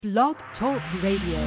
Blog Talk Radio.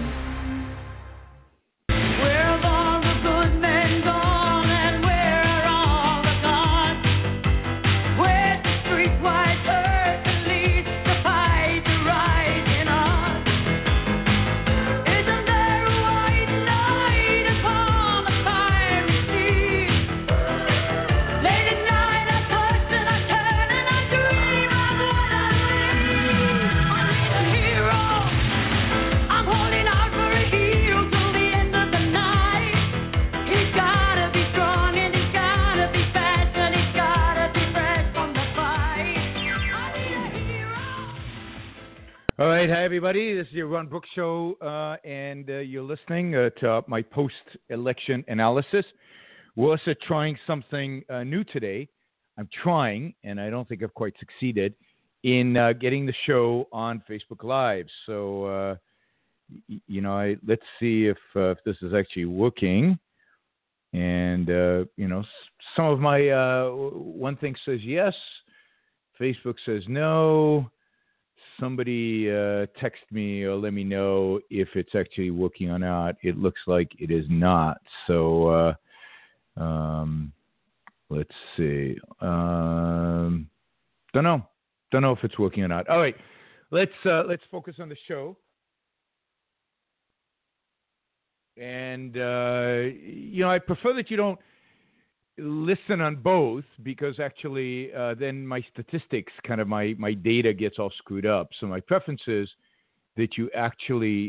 Where have all the good men gone and where are all the gods? Where's the streetwise earth that leads to fight the rising odds? Isn't there a white knight upon the fiery sea? Late at night I toss and I turn and I dream of what I see. I need a hero. I'm holding out for a hero till the end of the night. He's gotta be strong and he's gotta be fast and he's gotta be fresh from the fight. I need a hero. All right, hi everybody. This is your Ron Brooks Show, and you're listening to my post-election analysis. We're also trying something new today. I'm trying, and I don't think I've quite succeeded, in getting the show on Facebook Live. So, let's see if this is actually working. And, some of my, one thing says yes, Facebook says no. Somebody text me or let me know if it's actually working or not. It looks like it is not. So let's see. Don't know if it's working or not. All right, let's focus on the show. And I prefer that you don't listen on both because actually then my statistics, kind of my data gets all screwed up. So my preference is that you actually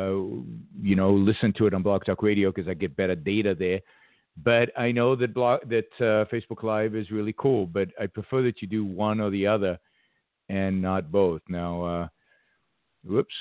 listen to it on Blog Talk Radio because I get better data there. But I know that Facebook Live is really cool, but I prefer that you do one or the other and not both. Now, whoops.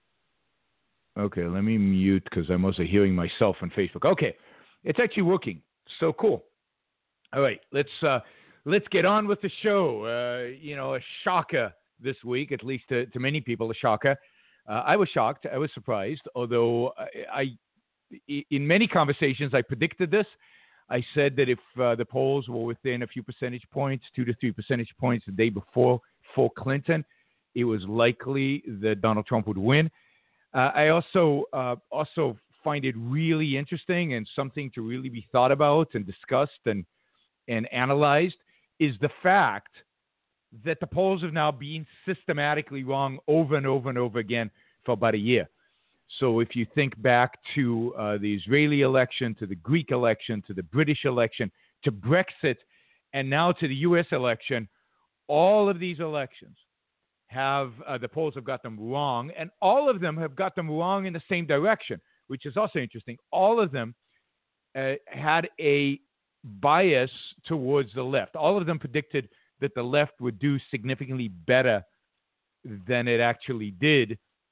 Okay, let me mute because I'm also hearing myself on Facebook. Okay, it's actually working. So cool. All right, let's get on with the show. A shocker this week, at least to many people, a shocker. I was shocked. I was surprised, although I in many conversations, I predicted this. I said that if the polls were within a few percentage points, 2 to 3 percentage points the day before for Clinton, it was likely that Donald Trump would win. I also find it really interesting and something to really be thought about and discussed and analyzed is the fact that the polls have now been systematically wrong over and over and over again for about a year. So if you think back to the Israeli election, to the Greek election, to the British election, to Brexit, and now to the U.S. election, all of these elections have the polls have got them wrong, and all of them have got them wrong in the same direction, which is also interesting. All of them had a bias towards the left. All of them predicted that the left would do significantly better than it actually did.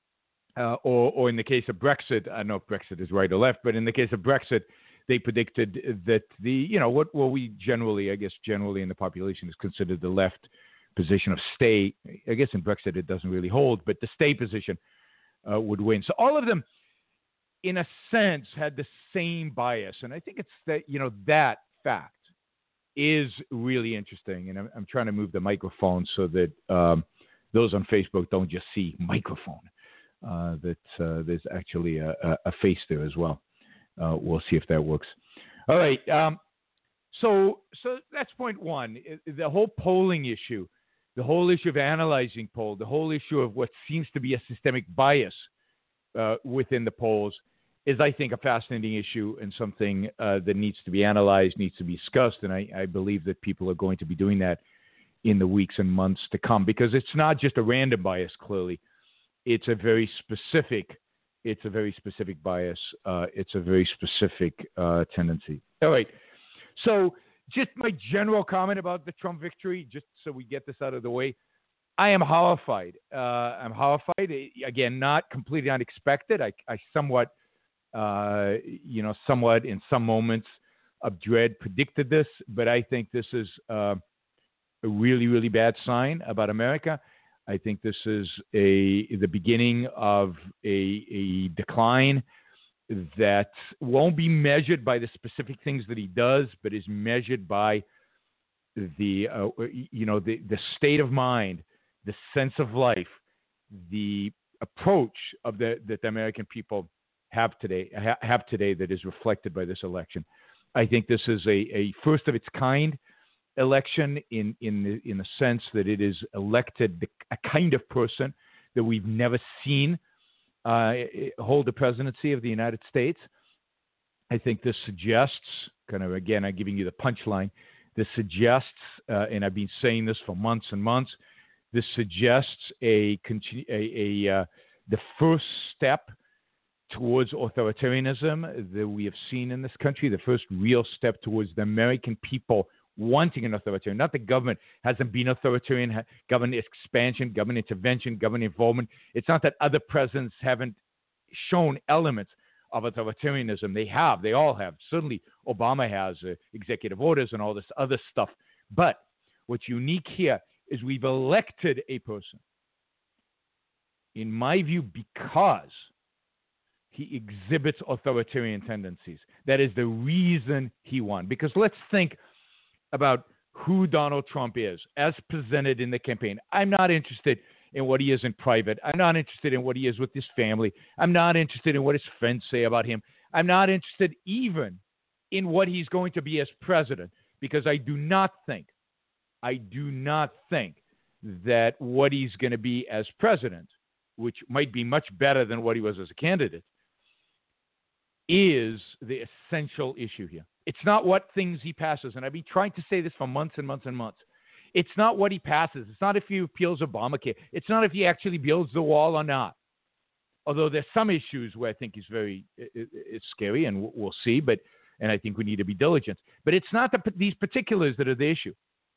Or in the case of Brexit, I don't know if Brexit is right or left, but in the case of Brexit, they predicted that what we generally in the population is considered the left position of stay. I guess in Brexit it doesn't really hold, but the stay position would win. So all of them, in a sense, had the same bias, and I think it's that that fact is really interesting. And I'm trying to move the microphone so that those on Facebook don't just see microphone. That there's actually a face there as well. We'll see if that works. All right. So that's point one. The whole polling issue, the whole issue of analyzing poll, the whole issue of what seems to be a systemic bias within the polls is, I think, a fascinating issue and something that needs to be analyzed, needs to be discussed. And I believe that people are going to be doing that in the weeks and months to come because it's not just a random bias, clearly. It's a very specific bias. It's a very specific tendency. All right. So just my general comment about the Trump victory, just so we get this out of the way. I am horrified. I'm horrified. Again, not completely unexpected. I somewhat in some moments of dread predicted this, but I think this is a really, really bad sign about America. I think this is the beginning of a decline that won't be measured by the specific things that he does, but is measured by the state of mind, the sense of life, the approach of that the American people have today that is reflected by this election. I think this is a first of its kind election in the sense that it is elected a kind of person that we've never seen hold the presidency of the United States. I think this suggests, kind of again, I'm giving you the punchline. This suggests, and I've been saying this for months and months. This suggests the first step towards authoritarianism that we have seen in this country. The first real step towards the American people wanting an authoritarian. Not the government hasn't been authoritarian, government expansion, government intervention, government involvement. It's not that other presidents haven't shown elements of authoritarianism. They have. They all have. Certainly Obama has executive orders and all this other stuff. But what's unique here is we've elected a person, in my view, because he exhibits authoritarian tendencies. That is the reason he won. Because let's think about who Donald Trump is as presented in the campaign. I'm not interested in what he is in private. I'm not interested in what he is with his family. I'm not interested in what his friends say about him. I'm not interested even in what he's going to be as president, because I do not think that what he's going to be as president, which might be much better than what he was as a candidate, is the essential issue here. It's not what things he passes. And I've been trying to say this for months and months and months. It's not what he passes. It's not if he repeals Obamacare. It's not if he actually builds the wall or not. Although there's some issues where I think it's scary, and we'll see. And I think we need to be diligent. But it's not these particulars that are the issue.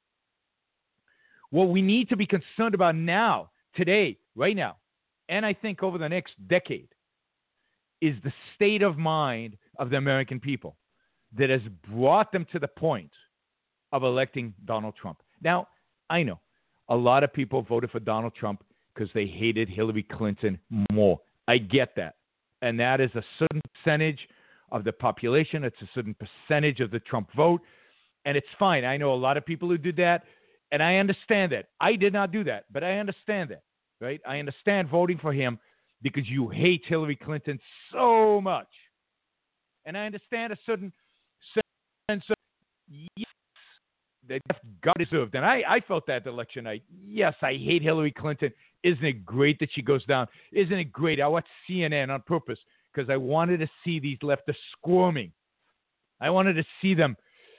What we need to be concerned about now, today, right now, and I think over the next decade, is the state of mind of the American people that has brought them to the point of electing Donald Trump. Now, I know a lot of people voted for Donald Trump because they hated Hillary Clinton more. I get that. And that is a certain percentage of the population. It's a certain percentage of the Trump vote. And it's fine. I know a lot of people who did that, and I understand that. I did not do that, but I understand that, right? I understand voting for him because you hate Hillary Clinton so much. And I understand a certain sense of, yes, that God deserved. And I felt that election night. Yes, I hate Hillary Clinton. Isn't it great that she goes down? Isn't it great? I watched CNN on purpose because I wanted to see these leftists squirming. I wanted to see them,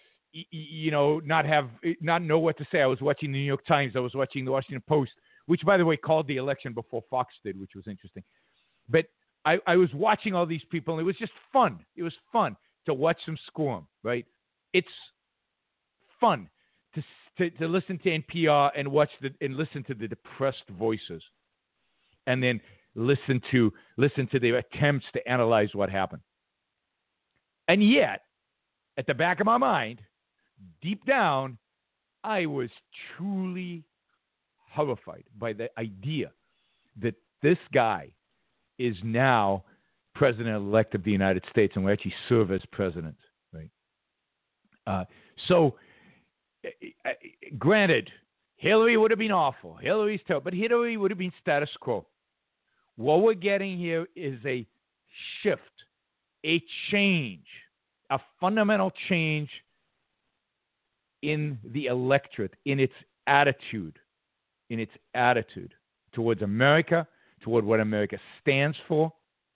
not know what to say. I was watching the New York Times. I was watching the Washington Post, which, by the way, called the election before Fox did, which was interesting. But I was watching all these people, and it was just fun. It was fun to watch them squirm, right? It's fun to listen to NPR and listen to the depressed voices, and then listen to their attempts to analyze what happened. And yet, at the back of my mind, deep down, I was truly horrified by the idea that this guy is now president-elect of the United States and will actually serve as president, right? Granted, Hillary would have been awful. Hillary's terrible, but Hillary would have been status quo. What we're getting here is a shift, a change, a fundamental change in the electorate, in its attitude towards America, toward what America stands for.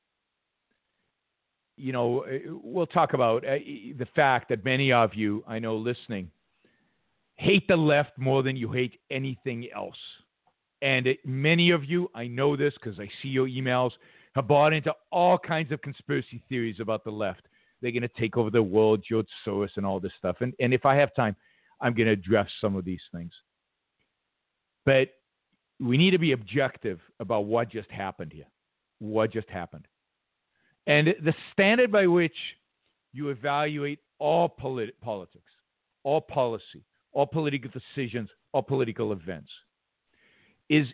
We'll talk about the fact that many of you, I know listening, hate the left more than you hate anything else. And many of you, I know this because I see your emails, have bought into all kinds of conspiracy theories about the left. They're going to take over the world, George Soros and all this stuff. And if I have time, I'm going to address some of these things. But we need to be objective about what just happened here. What just happened. And the standard by which you evaluate all politics, all policy, all political decisions, all political events is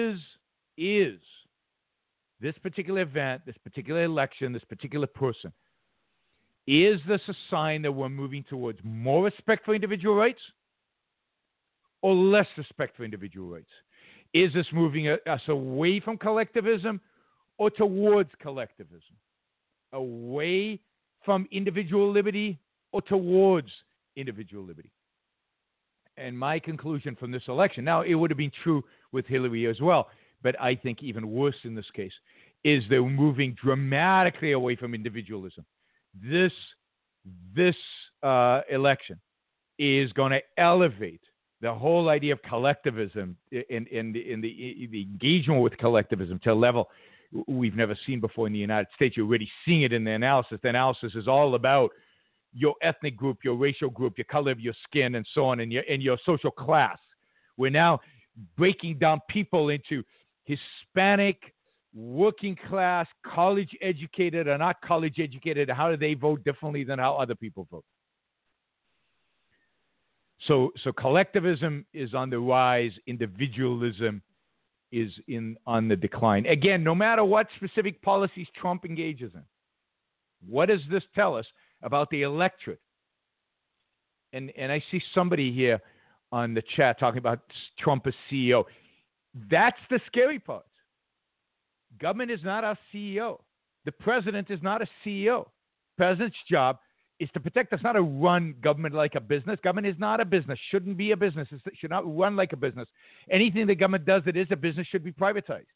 this particular event, this particular election, this particular person, is this a sign that we're moving towards more respect for individual rights or less respect for individual rights? Is this moving us away from collectivism or towards collectivism? Away from individual liberty or towards individual liberty? And my conclusion from this election, now it would have been true with Hillary as well, but I think even worse in this case, is they're moving dramatically away from individualism. This election is going to elevate the whole idea of collectivism in the engagement with collectivism to a level we've never seen before in the United States. You're already seeing it in the analysis. The analysis is all about your ethnic group, your racial group, your color of your skin, and so on, and your social class. We're now breaking down people into Hispanic, working class, college educated, or not college educated. How do they vote differently than how other people vote? So collectivism is on the rise. Individualism is on the decline. Again, no matter what specific policies Trump engages in, what does this tell us about the electorate? And I see somebody here on the chat talking about Trump as CEO. That's the scary part. Government is not our CEO. The president is not a CEO. President's job is to protect us, not to run government like a business. Government is not a business, shouldn't be a business. It should not run like a business. Anything the government does that is a business should be privatized.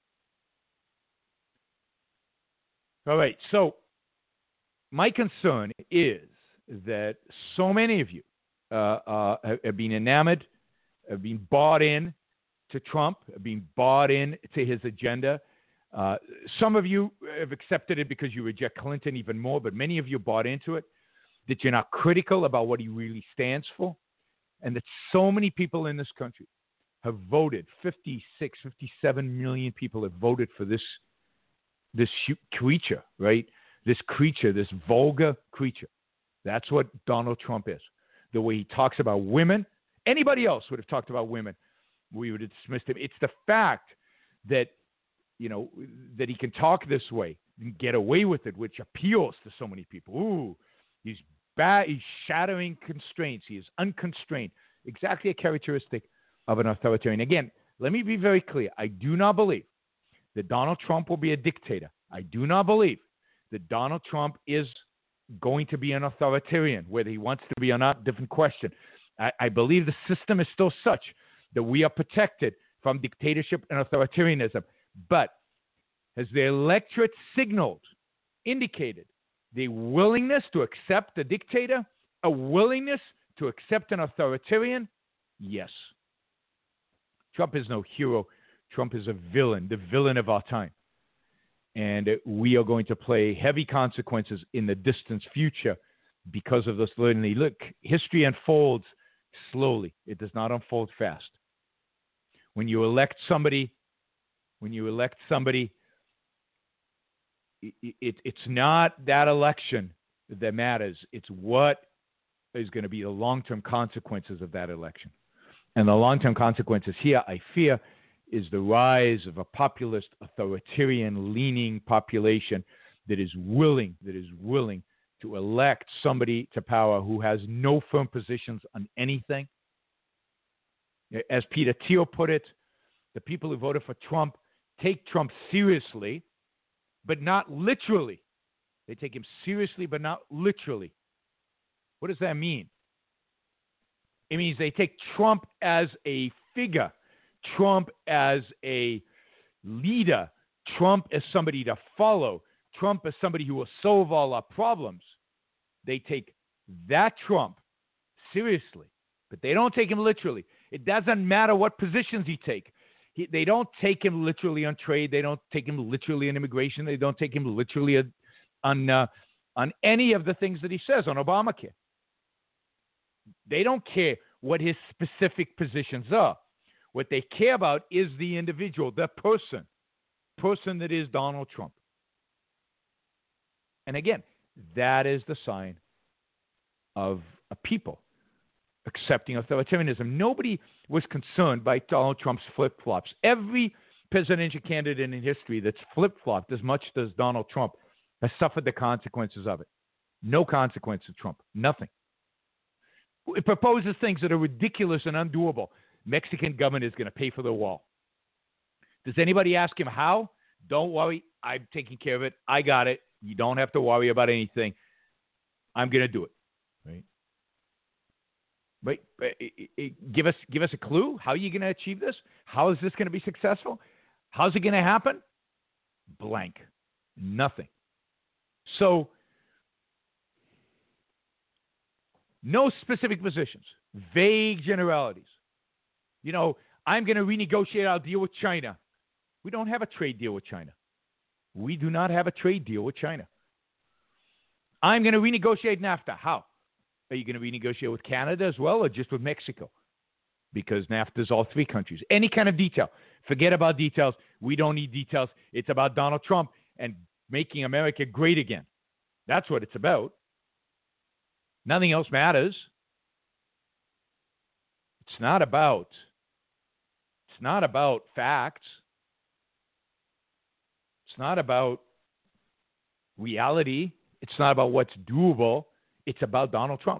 All right, so my concern is that so many of you have been enamored, have been bought in to Trump, have been bought in to his agenda. Some of you have accepted it because you reject Clinton even more, but many of you bought into it, that you're not critical about what he really stands for, and that so many people in this country have voted. 56, 57 million people have voted for this creature, right? This creature, this vulgar creature. That's what Donald Trump is. The way he talks about women, anybody else would have talked about women, we would have dismissed him. It's the fact that, that he can talk this way and get away with it, which appeals to so many people. Ooh, he's bad. He's shattering constraints. He is unconstrained. Exactly a characteristic of an authoritarian. Again, let me be very clear. I do not believe that Donald Trump will be a dictator. I do not believe that Donald Trump is going to be an authoritarian. Whether he wants to be or not, different question. I believe the system is still such that we are protected from dictatorship and authoritarianism. But has the electorate signaled, indicated the willingness to accept a dictator, a willingness to accept an authoritarian? Yes. Trump is no hero. Trump is a villain, the villain of our time. And we are going to pay heavy consequences in the distant future because of this. Look, history unfolds slowly. It does not unfold fast. When you elect somebody, it's not that election that matters. It's what is going to be the long-term consequences of that election. And the long-term consequences here, I fear, is the rise of a populist, authoritarian-leaning population that is willing to elect somebody to power who has no firm positions on anything. As Peter Thiel put it, the people who voted for Trump take Trump seriously, but not literally. They take him seriously, but not literally. What does that mean? It means they take Trump as a figure, Trump as a leader, Trump as somebody to follow, Trump as somebody who will solve all our problems. They take that Trump seriously, but they don't take him literally. It doesn't matter what positions he takes. They don't take him literally on trade. They don't take him literally on immigration. They don't take him literally on any of the things that he says on Obamacare. They don't care what his specific positions are. What they care about is the individual, the person that is Donald Trump. And again, that is the sign of a people accepting authoritarianism. Nobody was concerned by Donald Trump's flip-flops. Every presidential candidate in history that's flip-flopped as much as Donald Trump has suffered the consequences of it. No consequence of Trump. Nothing. It proposes things that are ridiculous and undoable. Mexican government is going to pay for the wall. Does anybody ask him how? Don't worry. I'm taking care of it. I got it. You don't have to worry about anything. I'm going to do it. Right? Give us a clue. How are you going to achieve this? How is this going to be successful? How's it going to happen? Blank. Nothing. So, no specific positions. Vague generalities. You know, I'm going to renegotiate our deal with China. We don't have a trade deal with China. We do not have a trade deal with China. I'm going to renegotiate NAFTA. How? Are you going to renegotiate with Canada as well or just with Mexico? Because NAFTA is all three countries. Any kind of detail. Forget about details. We don't need details. It's about Donald Trump and making America great again. That's what it's about. Nothing else matters. It's not about facts. It's not about reality. It's not about what's doable. It's about Donald Trump.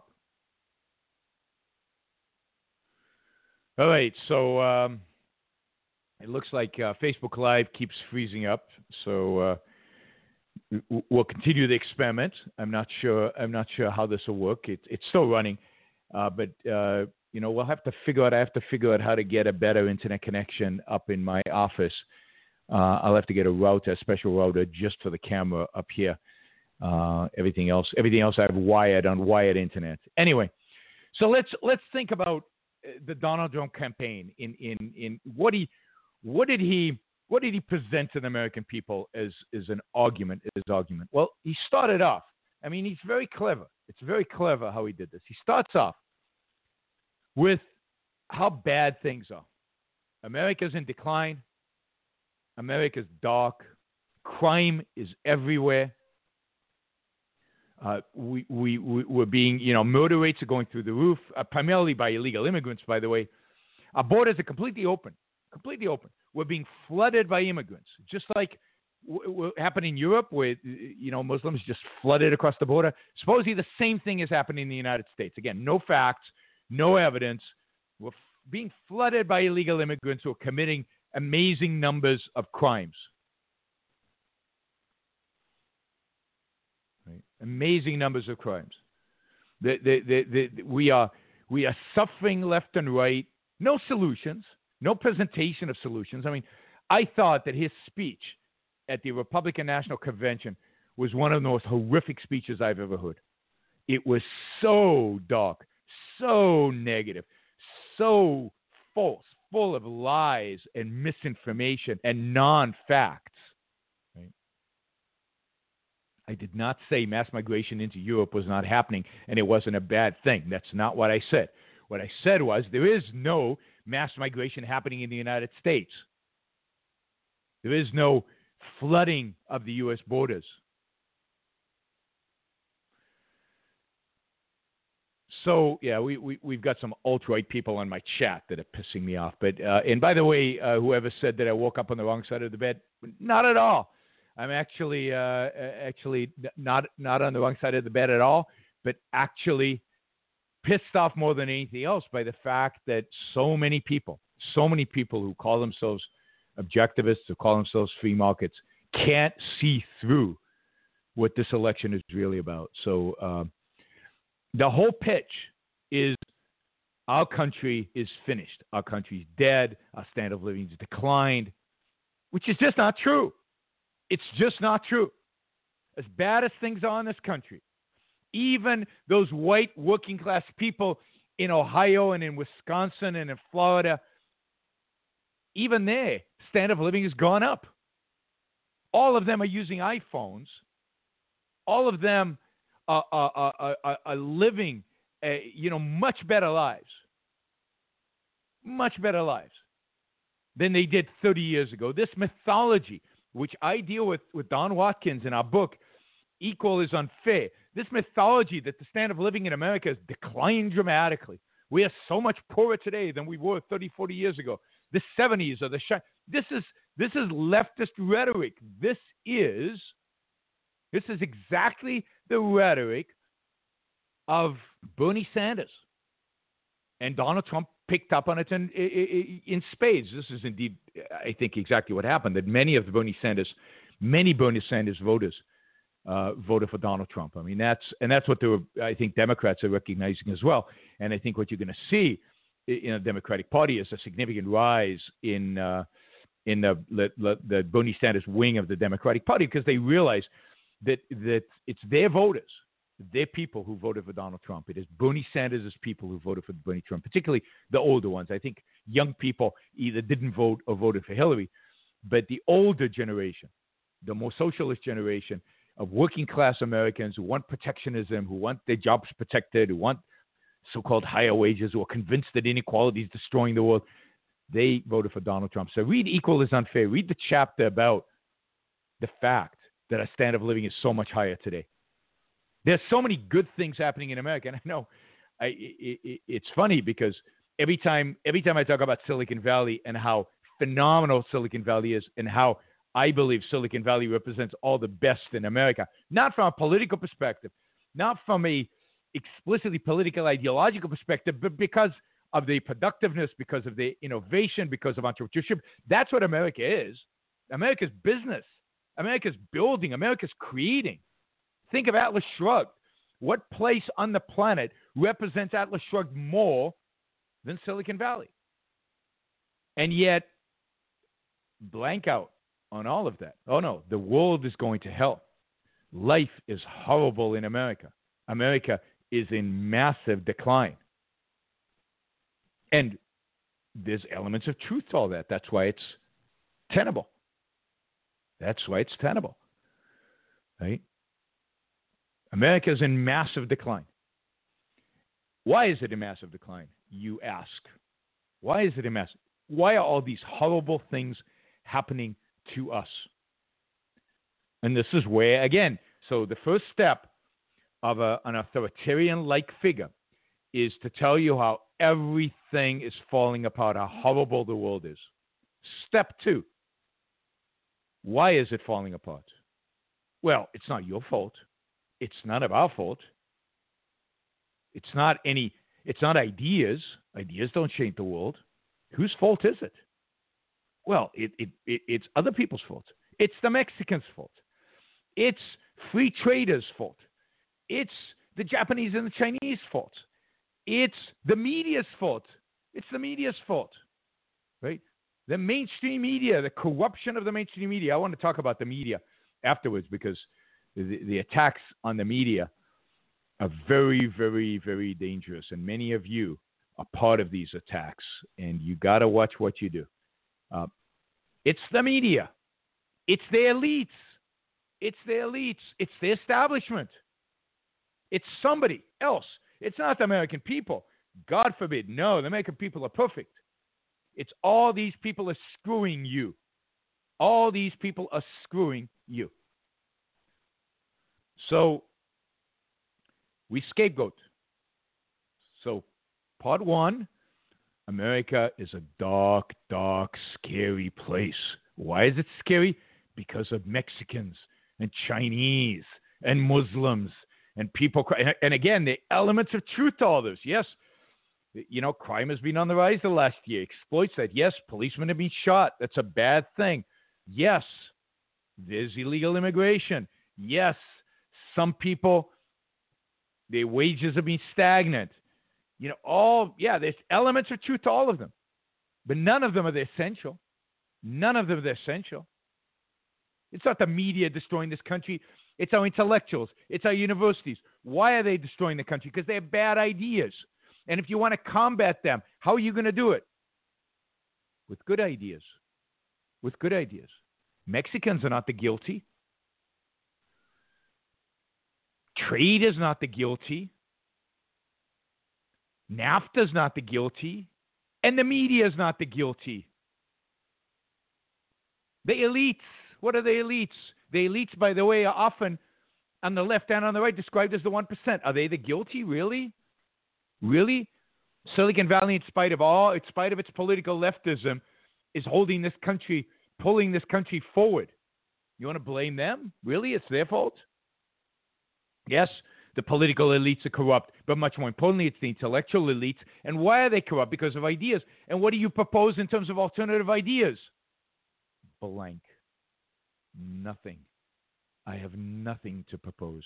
All right, so it looks like Facebook Live keeps freezing up. So we'll continue the experiment. I'm not sure how this will work. It's still running, but we'll have to figure out. I have to figure out how to get a better internet connection up in my office. I'll have to get a special router just for the camera up here. Everything else I've wired on wired internet. Anyway, so let's think about the Donald Trump campaign. In what did he present to the American people as an argument? Well, he started off. I mean, he's very clever. It's very clever how he did this. He starts off with how bad things are. America's in decline. America's dark. Crime is everywhere. We're being, murder rates are going through the roof, primarily by illegal immigrants, by the way. Our borders are completely open. We're being flooded by immigrants, just like what happened in Europe, where, Muslims just flooded across the border. Supposedly the same thing is happening in the United States. Again, no facts, no evidence. We're being flooded by illegal immigrants who are committing amazing numbers of crimes. Right? Amazing numbers of crimes. We are suffering left and right. No solutions. No presentation of solutions. I mean, I thought that his speech at the Republican National Convention was one of the most horrific speeches I've ever heard. It was so dark, so negative, so false, full of lies and misinformation and non-facts. Right? I did not say mass migration into Europe was not happening and it wasn't a bad thing. That's not what I said. What I said was there is no mass migration happening in the United States. There is no flooding of the U.S. borders. So, yeah, we've got some alt-right people on my chat that are pissing me off. But and by the way, whoever said that I woke up on the wrong side of the bed, not at all. I'm actually not on the wrong side of the bed at all, but actually pissed off more than anything else by the fact that so many people who call themselves objectivists, who call themselves free markets, can't see through what this election is really about. So the whole pitch is our country is finished. Our country's dead. Our standard of living has declined, which is just not true. It's just not true. As bad as things are in this country, even those white working class people in Ohio and in Wisconsin and in Florida, even their standard of living has gone up. All of them are using iPhones. All of them are living, much better lives than they did 30 years ago. This mythology, which I deal with Don Watkins in our book, Equal is Unfair. This mythology that the standard of living in America has declined dramatically. We are so much poorer today than we were 30, 40 years ago. The 70s are this is leftist rhetoric. This is exactly the rhetoric of Bernie Sanders and Donald Trump picked up on it in spades. This is indeed, I think, exactly what happened, that many Bernie Sanders voters voted for Donald Trump. I mean, that's what I think Democrats are recognizing as well. And I think what you're going to see in the Democratic Party is a significant rise in the Bernie Sanders wing of the Democratic Party, because they realize that it's their voters, their people who voted for Donald Trump. It is Bernie Sanders' people who voted for Bernie Trump, particularly the older ones. I think young people either didn't vote or voted for Hillary, but the older generation, the more socialist generation of working class Americans who want protectionism, who want their jobs protected, who want so-called higher wages, who are convinced that inequality is destroying the world, they voted for Donald Trump. So read Equal is Unfair. Read the chapter about the fact that our standard of living is so much higher today. There's so many good things happening in America. And I know it's funny because every time I talk about Silicon Valley and how phenomenal Silicon Valley is and how I believe Silicon Valley represents all the best in America, not from a political perspective, not from a explicitly political ideological perspective, but because of the productiveness, because of the innovation, because of entrepreneurship. That's what America is. America's business. America's building. America's creating. Think of Atlas Shrugged. What place on the planet represents Atlas Shrugged more than Silicon Valley? And yet, blank out on all of that. Oh no, the world is going to hell. Life is horrible in America. America is in massive decline. And there's elements of truth to all that. That's why it's tenable. Right? America is in massive decline. Why is it in massive decline, you ask? Why is it in massive? Why are all these horrible things happening to us? And this is where, again, so the first step of an authoritarian-like figure is to tell you how everything is falling apart, how horrible the world is. Step 2, why is it falling apart? Well, it's not your fault. It's none of our fault. It's not ideas. Ideas don't change the world. Whose fault is it? Well, it's other people's fault. It's the Mexicans' fault. It's free traders' fault. It's the Japanese and the Chinese fault. It's the media's fault. It's the media's fault, right? The mainstream media, the corruption of the mainstream media. I want to talk about the media afterwards because the attacks on the media are very, very, very dangerous. And many of you are part of these attacks, and you got to watch what you do. It's the media. It's the elites. It's the elites. It's the establishment. It's somebody else. It's not the American people. God forbid. No, the American people are perfect. It's all these people are screwing you. All these people are screwing you. So we scapegoat. So part 1, America is a dark, dark, scary place. Why is it scary? Because of Mexicans and Chinese and Muslims and people. And again, the elements of truth to all this. Yes, crime has been on the rise the last year. Exploits that. Yes, policemen have been shot. That's a bad thing. Yes, there's illegal immigration. Yes, some people, their wages have been stagnant. There's elements of truth to all of them. But none of them are essential. None of them are essential. It's not the media destroying this country. It's our intellectuals. It's our universities. Why are they destroying the country? Because they have bad ideas. And if you want to combat them, how are you going to do it? With good ideas. With good ideas. Mexicans are not the guilty. Trade is not the guilty. NAFTA is not the guilty. And the media is not the guilty. The elites. What are the elites? The elites, by the way, are often on the left and on the right described as the 1%. Are they the guilty? Really? Really? Silicon Valley, in spite of its political leftism, is holding this country, pulling this country forward. You want to blame them? Really? It's their fault? Yes, the political elites are corrupt, but much more importantly, it's the intellectual elites. And why are they corrupt? Because of ideas. And what do you propose in terms of alternative ideas? Blank. Nothing. I have nothing to propose.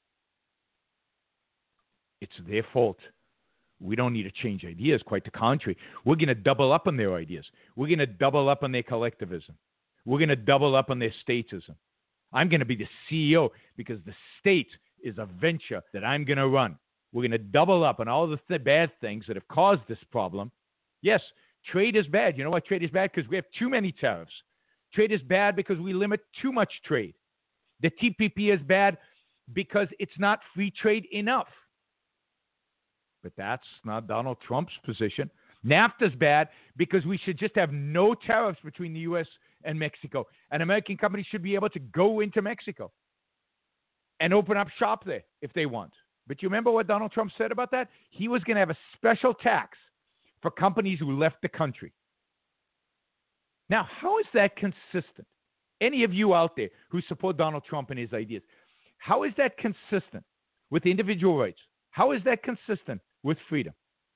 It's their fault. We don't need to change ideas. Quite the contrary. We're going to double up on their ideas. We're going to double up on their collectivism. We're going to double up on their statism. I'm going to be the CEO because the state is a venture that I'm going to run. We're going to double up on all the bad things that have caused this problem. Yes, trade is bad. You know why trade is bad? Because we have too many tariffs. Trade is bad because we limit too much trade. The TPP is bad because it's not free trade enough. But that's not Donald Trump's position. NAFTA is bad because we should just have no tariffs between the U.S. and Mexico. And American companies should be able to go into Mexico and open up shop there if they want. But you remember what Donald Trump said about that? He was going to have a special tax for companies who left the country. Now, how is that consistent? Any of you out there who support Donald Trump and his ideas, how is that consistent with individual rights? How is that consistent with freedom?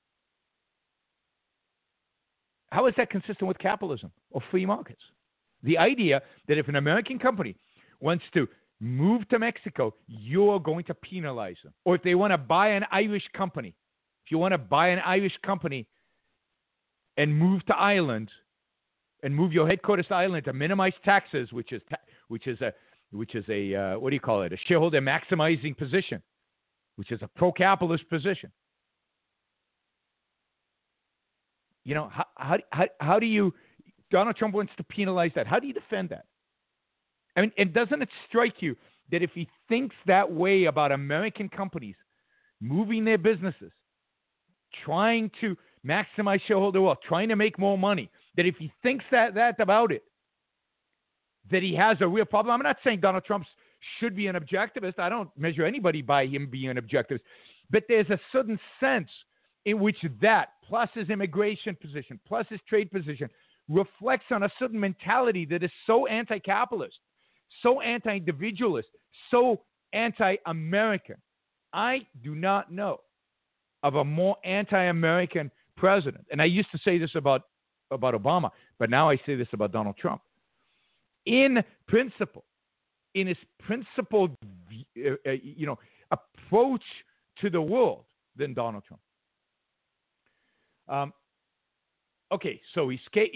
How is that consistent with capitalism or free markets? The idea that if an American company wants to move to Mexico, you're going to penalize them. Or if they want to buy an Irish company, if you want to buy an Irish company and move to Ireland and move your headquarters to Ireland to minimize taxes, which is a what do you call it? A shareholder maximizing position, which is a pro-capitalist position. You know, how do you, Donald Trump wants to penalize that. How do you defend that? I mean, and doesn't it strike you that if he thinks that way about American companies moving their businesses, trying to maximize shareholder wealth, trying to make more money, that if he thinks that about it, that he has a real problem? I'm not saying Donald Trump should be an objectivist. I don't measure anybody by him being an objectivist. But there's a certain sense in which that, plus his immigration position, plus his trade position, reflects on a certain mentality that is so anti-capitalist, so anti-individualist, so anti-American. I do not know of a more anti-American president. And I used to say this about Obama, but now I say this about Donald Trump. In principle, in his principled, approach to the world than Donald Trump. Okay, so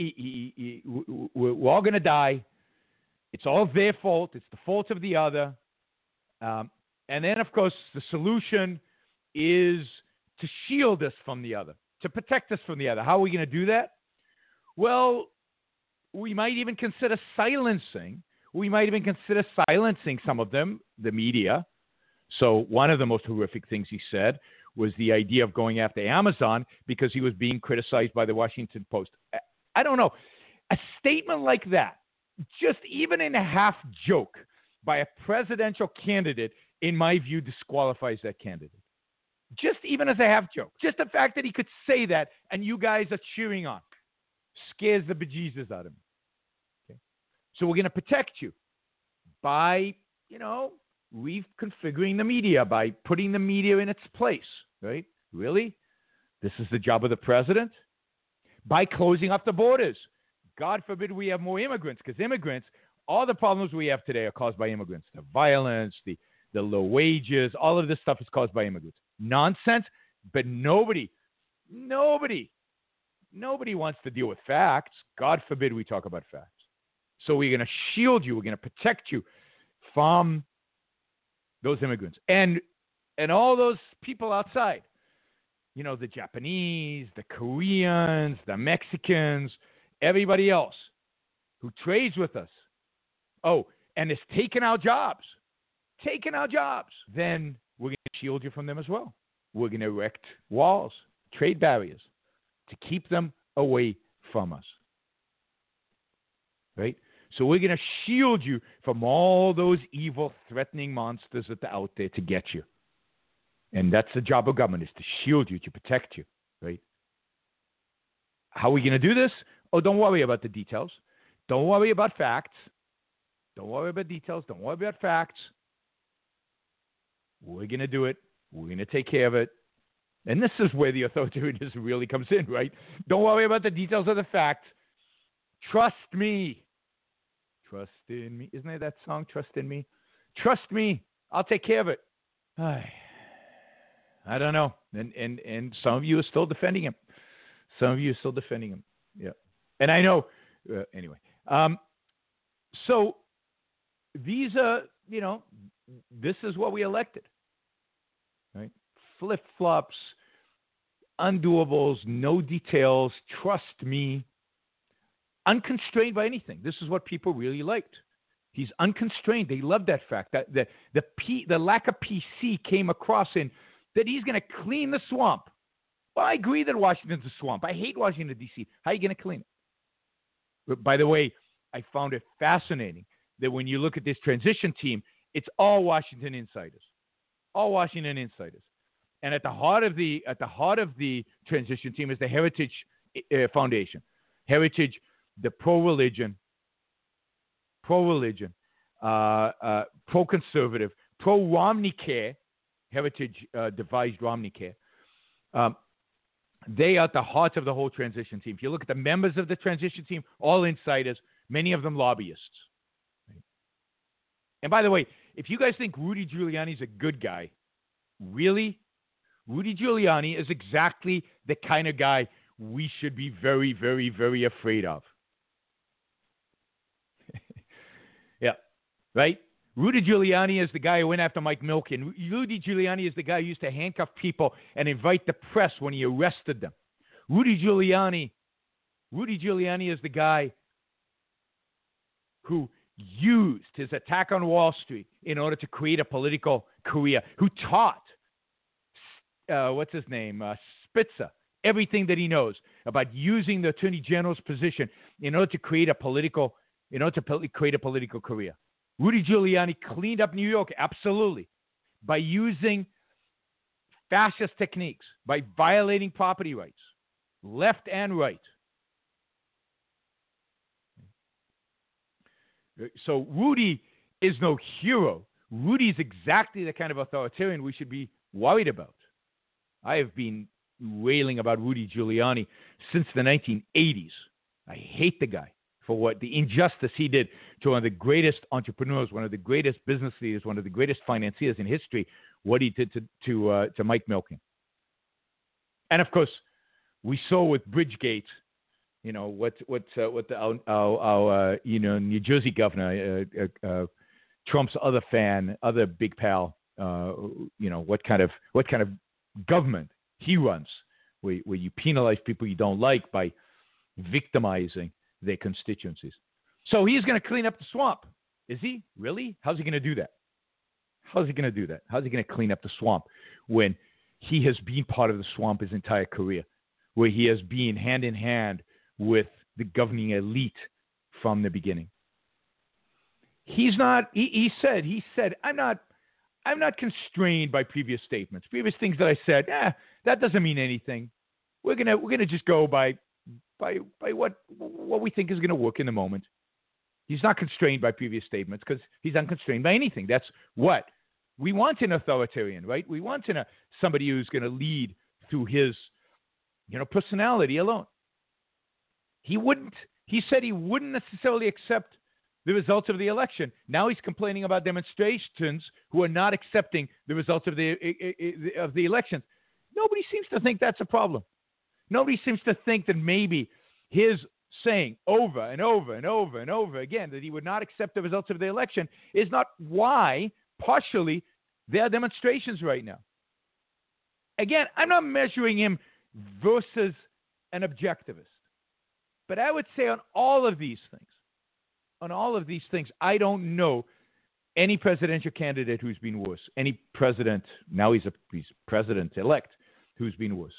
we're all going to die. It's all their fault. It's the fault of the other. And then, of course, the solution is to shield us from the other, to protect us from the other. How are we going to do that? Well, we might even consider silencing. We might even consider silencing some of them, the media. So one of the most horrific things he said was the idea of going after Amazon because he was being criticized by the Washington Post. I don't know. A statement like that, just even in a half joke by a presidential candidate, in my view, disqualifies that candidate. Just even as a half joke. Just the fact that he could say that and you guys are cheering on scares the bejesus out of me. Okay? So we're going to protect you by, reconfiguring the media, by putting the media in its place, right? Really? This is the job of the president? By closing up the borders. God forbid we have more immigrants, because immigrants, all the problems we have today are caused by immigrants. The violence, the low wages, all of this stuff is caused by immigrants. Nonsense, but nobody wants to deal with facts. God forbid we talk about facts. So we're going to shield you. We're going to protect you from those immigrants and all those people outside. The Japanese, the Koreans, the Mexicans, everybody else who trades with us. Oh, and is taking our jobs. Then we're going to shield you from them as well. We're going to erect walls, trade barriers to keep them away from us. Right? So we're going to shield you from all those evil, threatening monsters that are out there to get you. And that's the job of government, is to shield you, to protect you. Right? How are we going to do this? Oh, don't worry about the details. Don't worry about facts. Don't worry about details. Don't worry about facts. We're going to do it We're going to take care of it. And this is where the authoritarianism really comes in, right? Don't worry about the details of the facts. Trust me. Trust in me. Isn't that song, Trust in Me? Trust me. I'll take care of it. I don't know. And some of you are still defending him. Some of you are still defending him. Yeah. And I know. Anyway. So these are, this is what we elected. Right? Flip-flops, undoables, no details, trust me, unconstrained by anything. This is what people really liked. He's unconstrained. They loved that fact. That the lack of PC came across in that he's going to clean the swamp. Well, I agree that Washington's a swamp. I hate Washington, D.C. How are you going to clean it? But by the way, I found it fascinating that when you look at this transition team, it's all Washington insiders. All Washington insiders. And at the heart of the transition team is the Heritage Foundation. Heritage, the pro-religion, pro-conservative, pro-Romney Care. Heritage devised Romney Care. They are at the heart of the whole transition team. If you look at the members of the transition team, all insiders, many of them lobbyists. And by the way, if you guys think Rudy Giuliani is a good guy, really, Rudy Giuliani is exactly the kind of guy we should be very, very, very afraid of. Yeah, right? Rudy Giuliani is the guy who went after Mike Milken. Rudy Giuliani is the guy who used to handcuff people and invite the press when he arrested them. Rudy Giuliani is the guy who used his attack on Wall Street in order to create a political career, who taught, what's his name, Spitzer, everything that he knows about using the Attorney General's position in order to create a political career. Rudy Giuliani cleaned up New York, absolutely, by using fascist techniques, by violating property rights, left and right. So Rudy is no hero. Rudy is exactly the kind of authoritarian we should be worried about. I have been wailing about Rudy Giuliani since the 1980s. I hate the guy for what the injustice he did to one of the greatest entrepreneurs, one of the greatest business leaders, one of the greatest financiers in history, what he did to Mike Milken. And of course, we saw with Bridgegate, what our New Jersey governor, Trump's other fan, other big pal, what kind of government he runs, where you penalize people you don't like by victimizing their constituencies. So he's going to clean up the swamp. Is he? Really? How's he going to do that? How's he going to clean up the swamp when he has been part of the swamp his entire career, where he has been hand in hand with the governing elite from the beginning? He said, I'm not constrained by previous statements. Previous things that I said, that doesn't mean anything. We're gonna just go by what we think is going to work in the moment. He's not constrained by previous statements because he's unconstrained by anything. That's what we want in authoritarian, right? We want in somebody who's going to lead through his, personality alone. He said he wouldn't necessarily accept the results of the election. Now he's complaining about demonstrations who are not accepting the results of the elections. Nobody seems to think that's a problem. Nobody seems to think that maybe his saying over and over and over and over again that he would not accept the results of the election is not why, partially, there are demonstrations right now. Again, I'm not measuring him versus an objectivist. But I would say on all of these things, I don't know any presidential candidate who's been worse. Any president, now he's president-elect, who's been worse.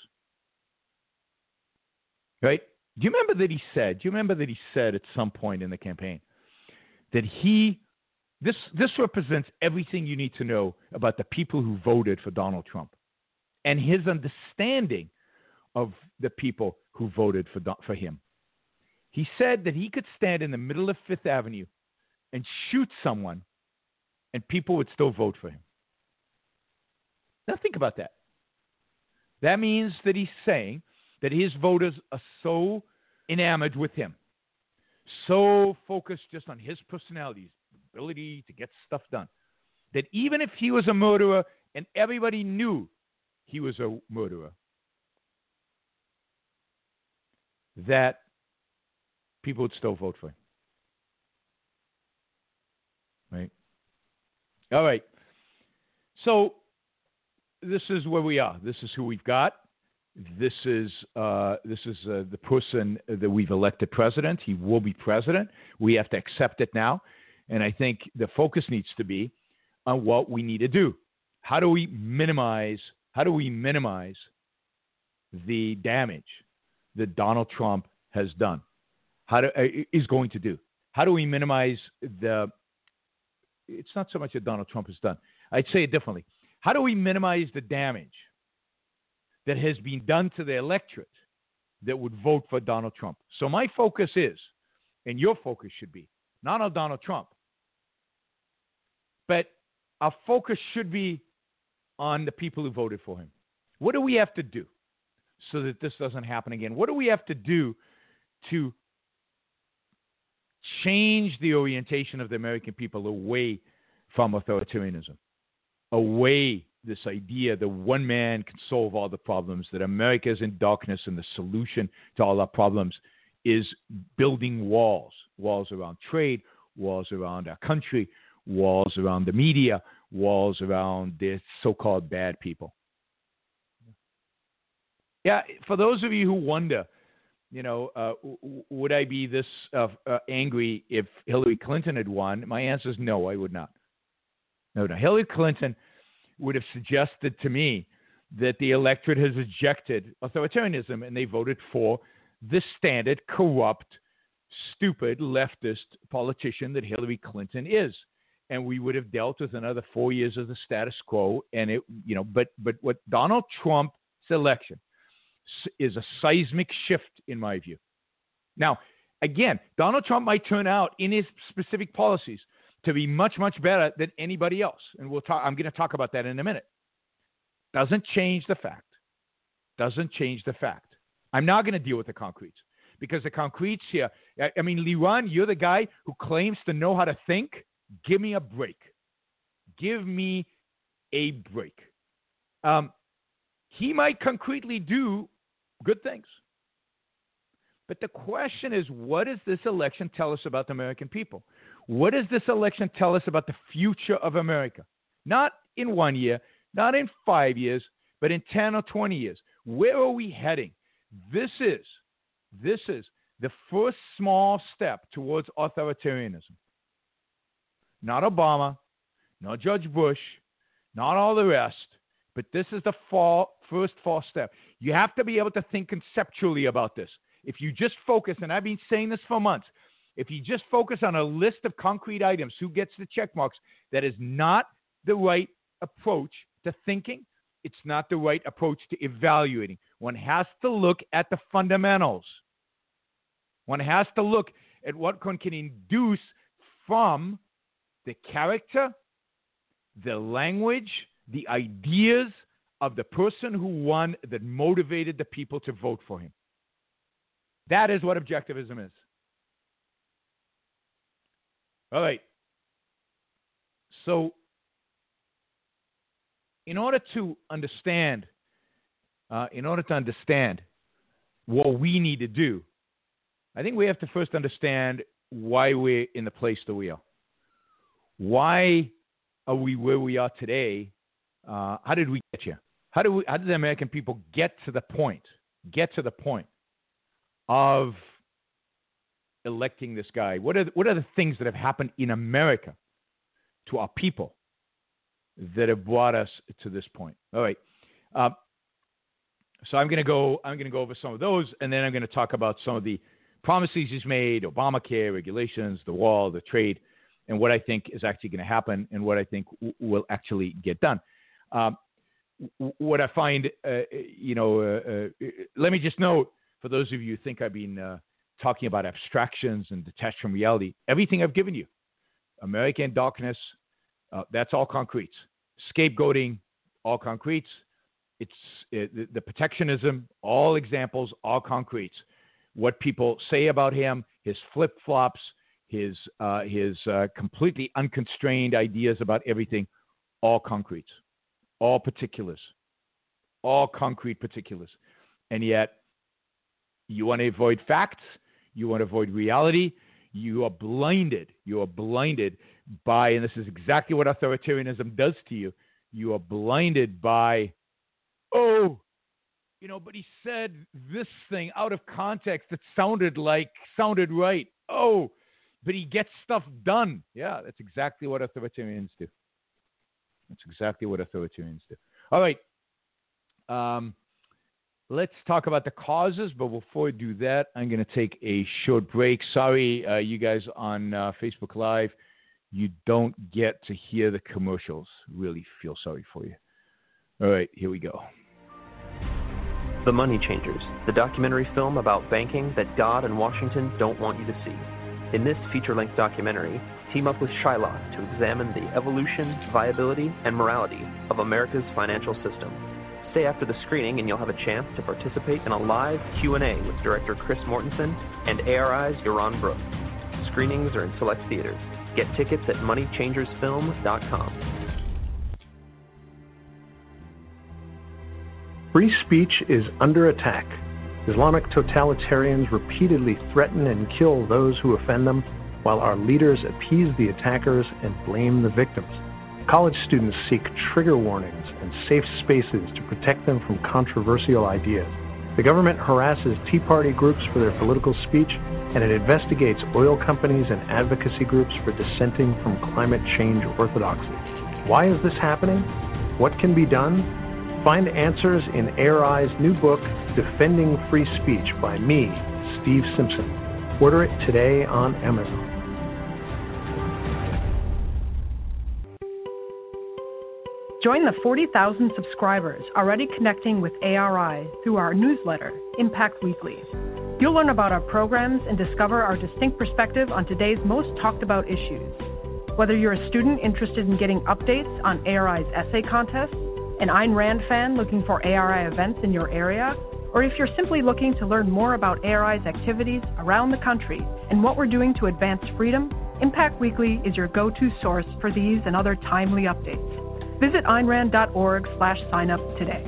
Right? Do you remember that he said at some point in the campaign that this represents everything you need to know about the people who voted for Donald Trump and his understanding of the people who voted for him. He said that he could stand in the middle of Fifth Avenue and shoot someone and people would still vote for him. Now think about that. That means that he's saying that his voters are so enamored with him, so focused just on his personality, his ability to get stuff done, that even if he was a murderer and everybody knew he was a murderer, that people would still vote for him. Right? All right. So this is where we are. This is who we've got. This is the person that we've elected president. He will be president. We have to accept it now. And I think the focus needs to be on what we need to do. How do we minimize the damage that Donald Trump has done? Is going to do? How do we minimize it's not so much that Donald Trump has done. I'd say it differently. How do we minimize the damage that has been done to the electorate that would vote for Donald Trump? So my focus is, and your focus should be, not on Donald Trump, but our focus should be on the people who voted for him. What do we have to do so that this doesn't happen again? What do we have to do to change the orientation of the American people away from authoritarianism, away this idea that one man can solve all the problems, that America is in darkness and the solution to all our problems is building walls around trade, walls around our country, walls around the media, walls around the so-called bad people. Yeah, for those of you who wonder, would I be this angry if Hillary Clinton had won? My answer is no, I would not. No. Hillary Clinton would have suggested to me that the electorate has rejected authoritarianism and they voted for the standard, corrupt, stupid, leftist politician that Hillary Clinton is. And we would have dealt with another 4 years of the status quo. And but what Donald Trump's election is a seismic shift in my view. Now, again, Donald Trump might turn out in his specific policies to be much, much better than anybody else. And I'm going to talk about that in a minute. Doesn't change the fact. I'm not going to deal with the concretes because the concretes here, I mean, Liran, you're the guy who claims to know how to think. Give me a break. He might concretely do good things. But the question is, what does this election tell us about the American people? What does this election tell us about the future of America? Not in 1 year, not in 5 years, but in 10 or 20 years. Where are we heading? This is the first small step towards authoritarianism. Not Obama, not George Bush, not all the rest, but this is the first false step. You have to be able to think conceptually about this. If you just focus, and I've been saying this for months, if you just focus on a list of concrete items, who gets the check marks, that is not the right approach to thinking. It's not the right approach to evaluating. One has to look at the fundamentals. One has to look at what one can induce from the character, the language, the ideas of the person who won that motivated the people to vote for him. That is what objectivism is. All right. So, in order to understand what we need to do, I think we have to first understand why we're in the place that we are. Why are we where we are today? How did we get here? How did the American people get to the point of electing this guy? What are the things that have happened in America to our people that have brought us to this point? All right. So I'm going to go over some of those, and then I'm going to talk about some of the promises he's made, Obamacare, regulations, the wall, the trade, and what I think is actually going to happen and what I think will actually get done. What I find, let me just note, for those of you who think I've been talking about abstractions and detached from reality, everything I've given you, America in darkness, that's all concretes. Scapegoating, all concretes. The protectionism, all examples, all concretes. What people say about him, his flip-flops, his completely unconstrained ideas about everything, all concretes, all particulars, all concrete particulars. And yet, you want to avoid facts, you want to avoid reality, you are blinded. You are blinded by, and this is exactly what authoritarianism does to you, you are blinded by, but he said this thing out of context that sounded right. But he gets stuff done. Yeah, that's exactly what authoritarians do. All right. Let's talk about the causes, but before we do that, I'm going to take a short break. Sorry, you guys on Facebook Live, you don't get to hear the commercials. Really feel sorry for you. All right, here we go. The Money Changers, the documentary film about banking that God and Washington don't want you to see. In this feature-length documentary, team up with Shylock to examine the evolution, viability, and morality of America's financial system. Stay after the screening and you'll have a chance to participate in a live Q&A with director Chris Mortensen and ARI's Yaron Brooks. Screenings are in select theaters. Get tickets at moneychangersfilm.com. Free speech is under attack. Islamic totalitarians repeatedly threaten and kill those who offend them, while our leaders appease the attackers and blame the victims. College students seek trigger warnings and safe spaces to protect them from controversial ideas. The government harasses Tea Party groups for their political speech, and it investigates oil companies and advocacy groups for dissenting from climate change orthodoxy. Why is this happening? What can be done? Find answers in ARI's new book, Defending Free Speech, by me, Steve Simpson. Order it today on Amazon. Join the 40,000 subscribers already connecting with ARI through our newsletter, Impact Weekly. You'll learn about our programs and discover our distinct perspective on today's most talked about issues. Whether you're a student interested in getting updates on ARI's essay contest, an Ayn Rand fan looking for ARI events in your area, or if you're simply looking to learn more about ARI's activities around the country and what we're doing to advance freedom, Impact Weekly is your go-to source for these and other timely updates. Visit AynRand.org/sign-up today.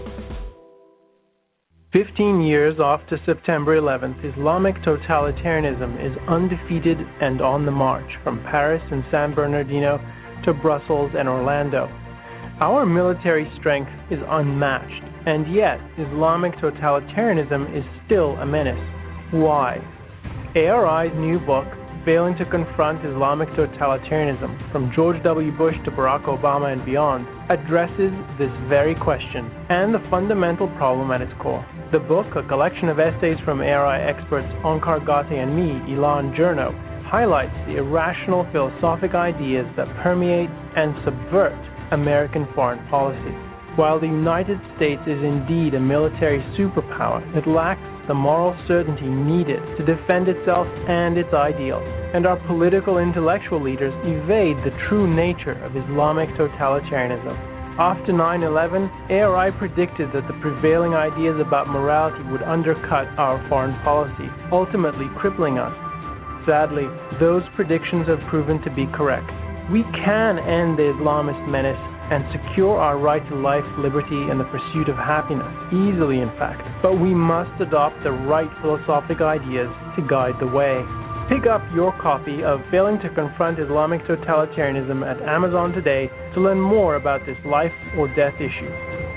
15 years after September 11th, Islamic totalitarianism is undefeated and on the march from Paris and San Bernardino to Brussels and Orlando. Our military strength is unmatched, and yet Islamic totalitarianism is still a menace. Why? ARI's new book, Failing to Confront Islamic Totalitarianism, from George W. Bush to Barack Obama and beyond, addresses this very question and the fundamental problem at its core. The book, a collection of essays from ARI experts Onkar Ghate and me, Ilan Journo, highlights the irrational philosophic ideas that permeate and subvert American foreign policy. While the United States is indeed a military superpower, it lacks the moral certainty needed to defend itself and its ideals, and our political intellectual leaders evade the true nature of Islamic totalitarianism. After 9/11, ARI predicted that the prevailing ideas about morality would undercut our foreign policy, ultimately crippling us. Sadly, those predictions have proven to be correct. We can end the Islamist menace and secure our right to life, liberty, and the pursuit of happiness, easily in fact, but we must adopt the right philosophic ideas to guide the way. Pick up your copy of Failing to Confront Islamic Totalitarianism at Amazon today to learn more about this life or death issue.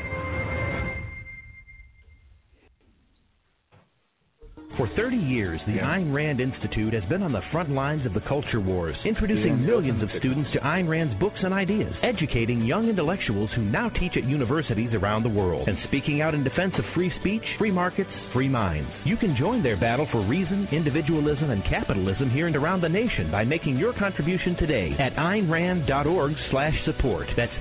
For 30 years, the Ayn Rand Institute has been on the front lines of the culture wars, introducing millions of students to Ayn Rand's books and ideas, educating young intellectuals who now teach at universities around the world, and speaking out in defense of free speech, free markets, free minds. You can join their battle for reason, individualism, and capitalism here and around the nation by making your contribution today at AynRand.org/support. That's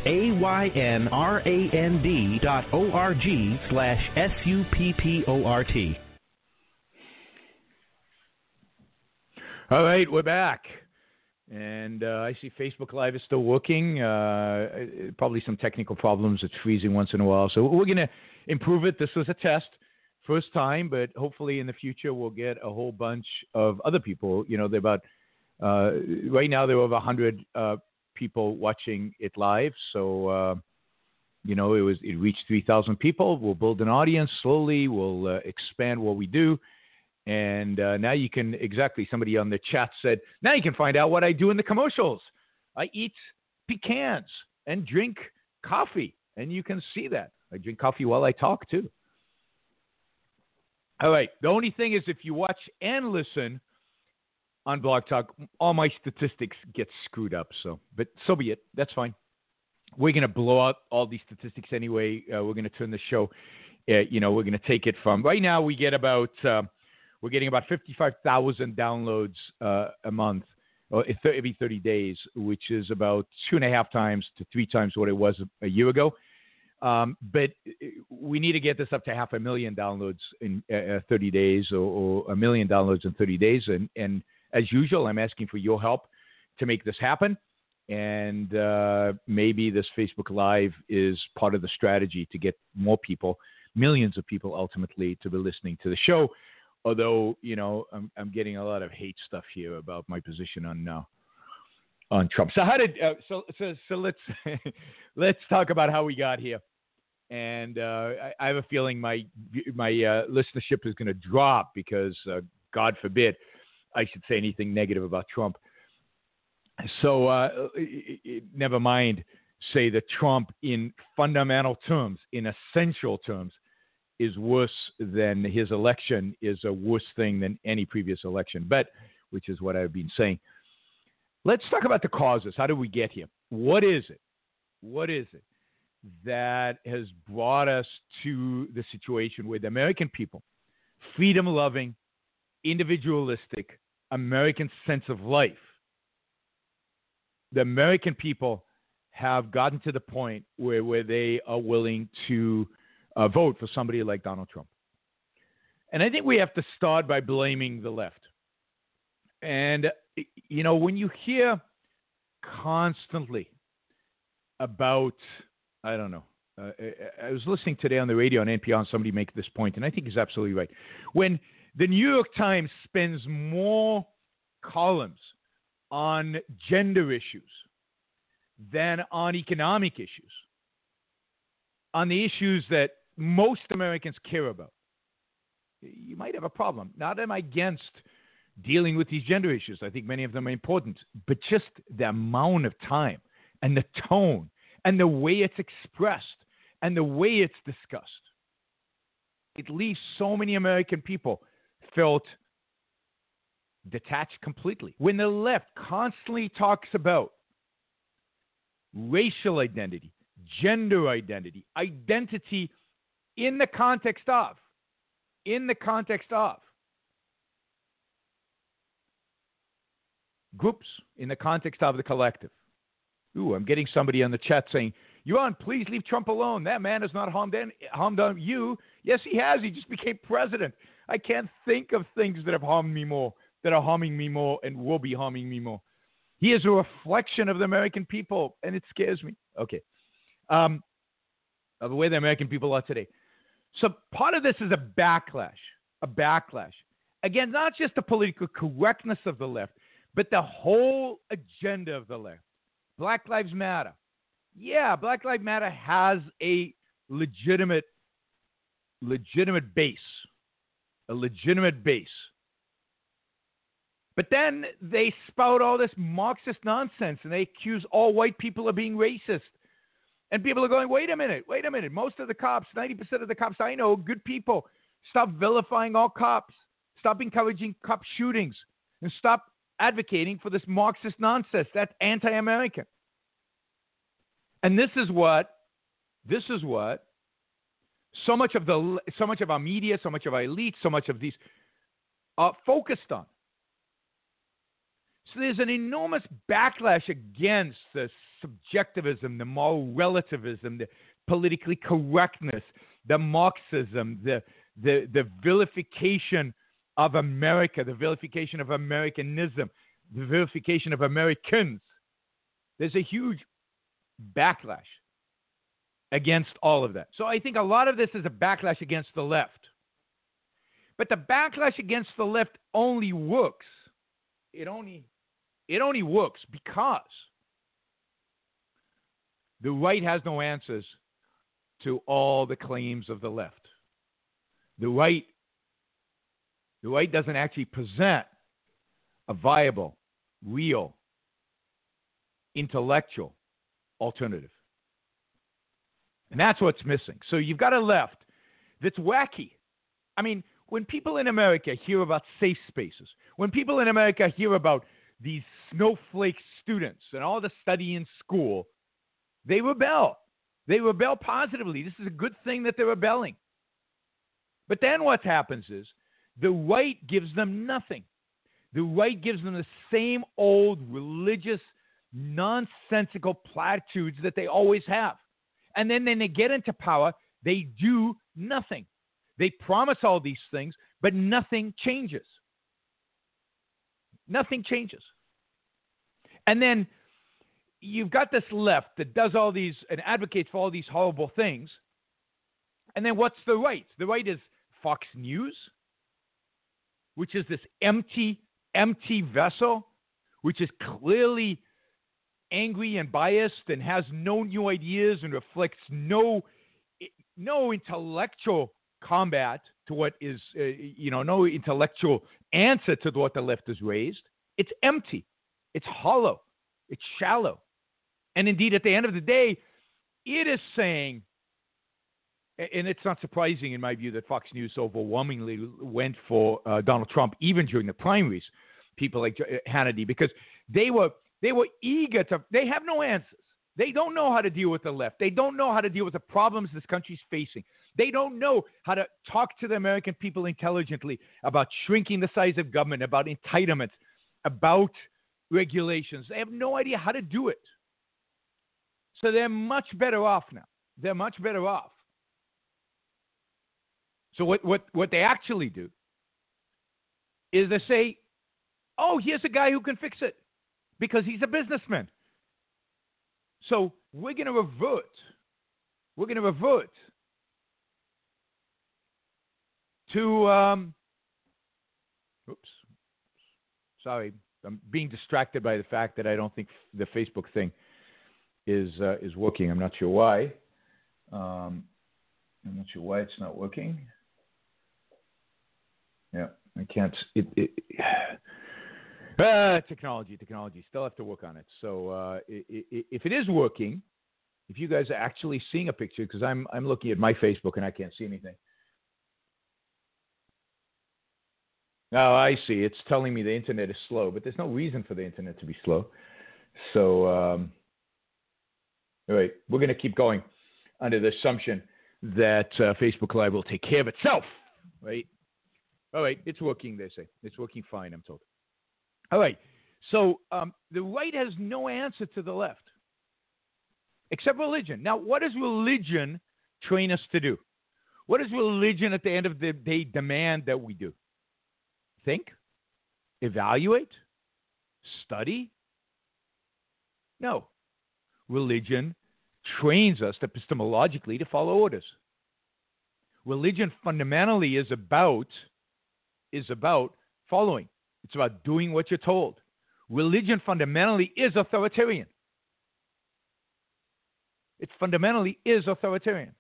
AYNRAND.org/SUPPORT. All right, we're back. And I see Facebook Live is still working. Probably some technical problems. It's freezing once in a while. So we're going to improve it. This was a test. First time, but hopefully in the future we'll get a whole bunch of other people. You know, they're about, right now there are over 100 people watching it live. So, you know, it reached 3,000 people. We'll build an audience slowly. We'll expand what we do. And now you can, somebody on the chat said, now you can find out what I do in the commercials. I eat pecans and drink coffee, and you can see that. I drink coffee while I talk, too. All right. The only thing is if you watch and listen on Blog Talk, all my statistics get screwed up. But so be it. That's fine. We're going to blow out all these statistics anyway. We're going to turn the show, we're going to take it from, right now we get about... we're getting about 55,000 downloads a month, or every 30 days, which is about 2.5 times to 3 times what it was a year ago. But we need to get this up to 500,000 downloads in 30 days, or 1 million downloads in 30 days. And as usual, I'm asking for your help to make this happen. And maybe this Facebook Live is part of the strategy to get more people, millions of people ultimately, to be listening to the show. Although, I'm getting a lot of hate stuff here about my position on Trump. So so let's let's talk about how we got here. And I have a feeling my listenership is going to drop because, God forbid, I should say anything negative about Trump. So never mind say that Trump, in fundamental terms, in essential terms, is worse than his election, is a worse thing than any previous election, which is what I've been saying. Let's talk about the causes. How did we get here? What is it? What is it that has brought us to the situation where the American people, freedom-loving, individualistic, American sense of life, the American people have gotten to the point where they are willing to vote for somebody like Donald Trump. And I think we have to start by blaming the left. And, when you hear constantly about, I don't know, I was listening today on the radio on NPR and somebody make this point, and I think he's absolutely right. When the New York Times spends more columns on gender issues than on economic issues, on the issues that most Americans care about, you might have a problem. Not am I against dealing with these gender issues. I think many of them are important, but just the amount of time and the tone and the way it's expressed and the way it's discussed, it leaves so many American people felt detached completely. When the left constantly talks about racial identity, gender identity, identity in the context of groups, in the context of the collective. Ooh, I'm getting somebody on the chat saying, Yuan, please leave Trump alone. That man has not harmed on you. Yes, he has. He just became president. I can't think of things that have harmed me more, that are harming me more and will be harming me more. He is a reflection of the American people, and it scares me. Okay. Of the way the American people are today. So part of this is a backlash. Again, not just the political correctness of the left, but the whole agenda of the left. Black Lives Matter. Yeah, Black Lives Matter has a legitimate base. A legitimate base. But then they spout all this Marxist nonsense, and they accuse all white people of being racist. And people are going, wait a minute. Most of the cops, 90% of the cops I know, good people. Stop vilifying all cops. Stop encouraging cop shootings. And stop advocating for this Marxist nonsense. That's anti-American. And this is what so much of our media, so much of our elites, so much of these are focused on. So there's an enormous backlash against the subjectivism, the moral relativism, the politically correctness, the Marxism, the vilification of America, the vilification of Americanism, the verification of Americans. There's a huge backlash against all of that. So I think a lot of this is a backlash against the left. But the backlash against the left only works. It only works because the right has no answers to all the claims of the left. The right doesn't actually present a viable, real, intellectual alternative. And that's what's missing. So you've got a left that's wacky. I mean, when people in America hear about safe spaces, when people in America hear about these snowflake students and all the study in school, they rebel. They rebel positively. This is a good thing that they're rebelling. But then what happens is the right gives them nothing. The right gives them the same old religious, nonsensical platitudes that they always have. And then when they get into power, they do nothing. They promise all these things, but nothing changes. Nothing changes. And then you've got this left that does all these and advocates for all these horrible things. And then what's the right? The right is Fox News, which is this empty vessel, which is clearly angry and biased and has no new ideas and reflects no intellectual combat to what is, no intellectual answer to what the left has raised. It's empty. It's hollow. It's shallow. And indeed, at the end of the day, it is saying, and it's not surprising in my view that Fox News overwhelmingly went for Donald Trump, even during the primaries, people like Hannity, because they were eager to, they have no answers. They don't know how to deal with the left. They don't know how to deal with the problems this country's facing. They don't know how to talk to the American people intelligently about shrinking the size of government, about entitlements, about regulations. They have no idea how to do it. So they're much better off now. They're much better off. So what they actually do is they say, oh, here's a guy who can fix it because he's a businessman. So we're going to revert. We're going to revert to, sorry, I'm being distracted by the fact that I don't think the Facebook thing is working. I'm not sure why. I'm not sure why it's not working. Yeah, I can't. Technology. Still have to work on it. So if it is working, if you guys are actually seeing a picture, because I'm looking at my Facebook and I can't see anything. Oh, I see. It's telling me the internet is slow, but there's no reason for the internet to be slow. So, all right, we're going to keep going under the assumption that Facebook Live will take care of itself, right? All right, it's working, they say. It's working fine, I'm told. All right, so the right has no answer to the left, except religion. Now, what does religion train us to do? What does religion at the end of the day demand that we do? Think? Evaluate? Study? No. Religion trains us epistemologically to follow orders. Religion fundamentally is about following. It's about doing what you're told. Religion fundamentally is authoritarian. It fundamentally is authoritarian.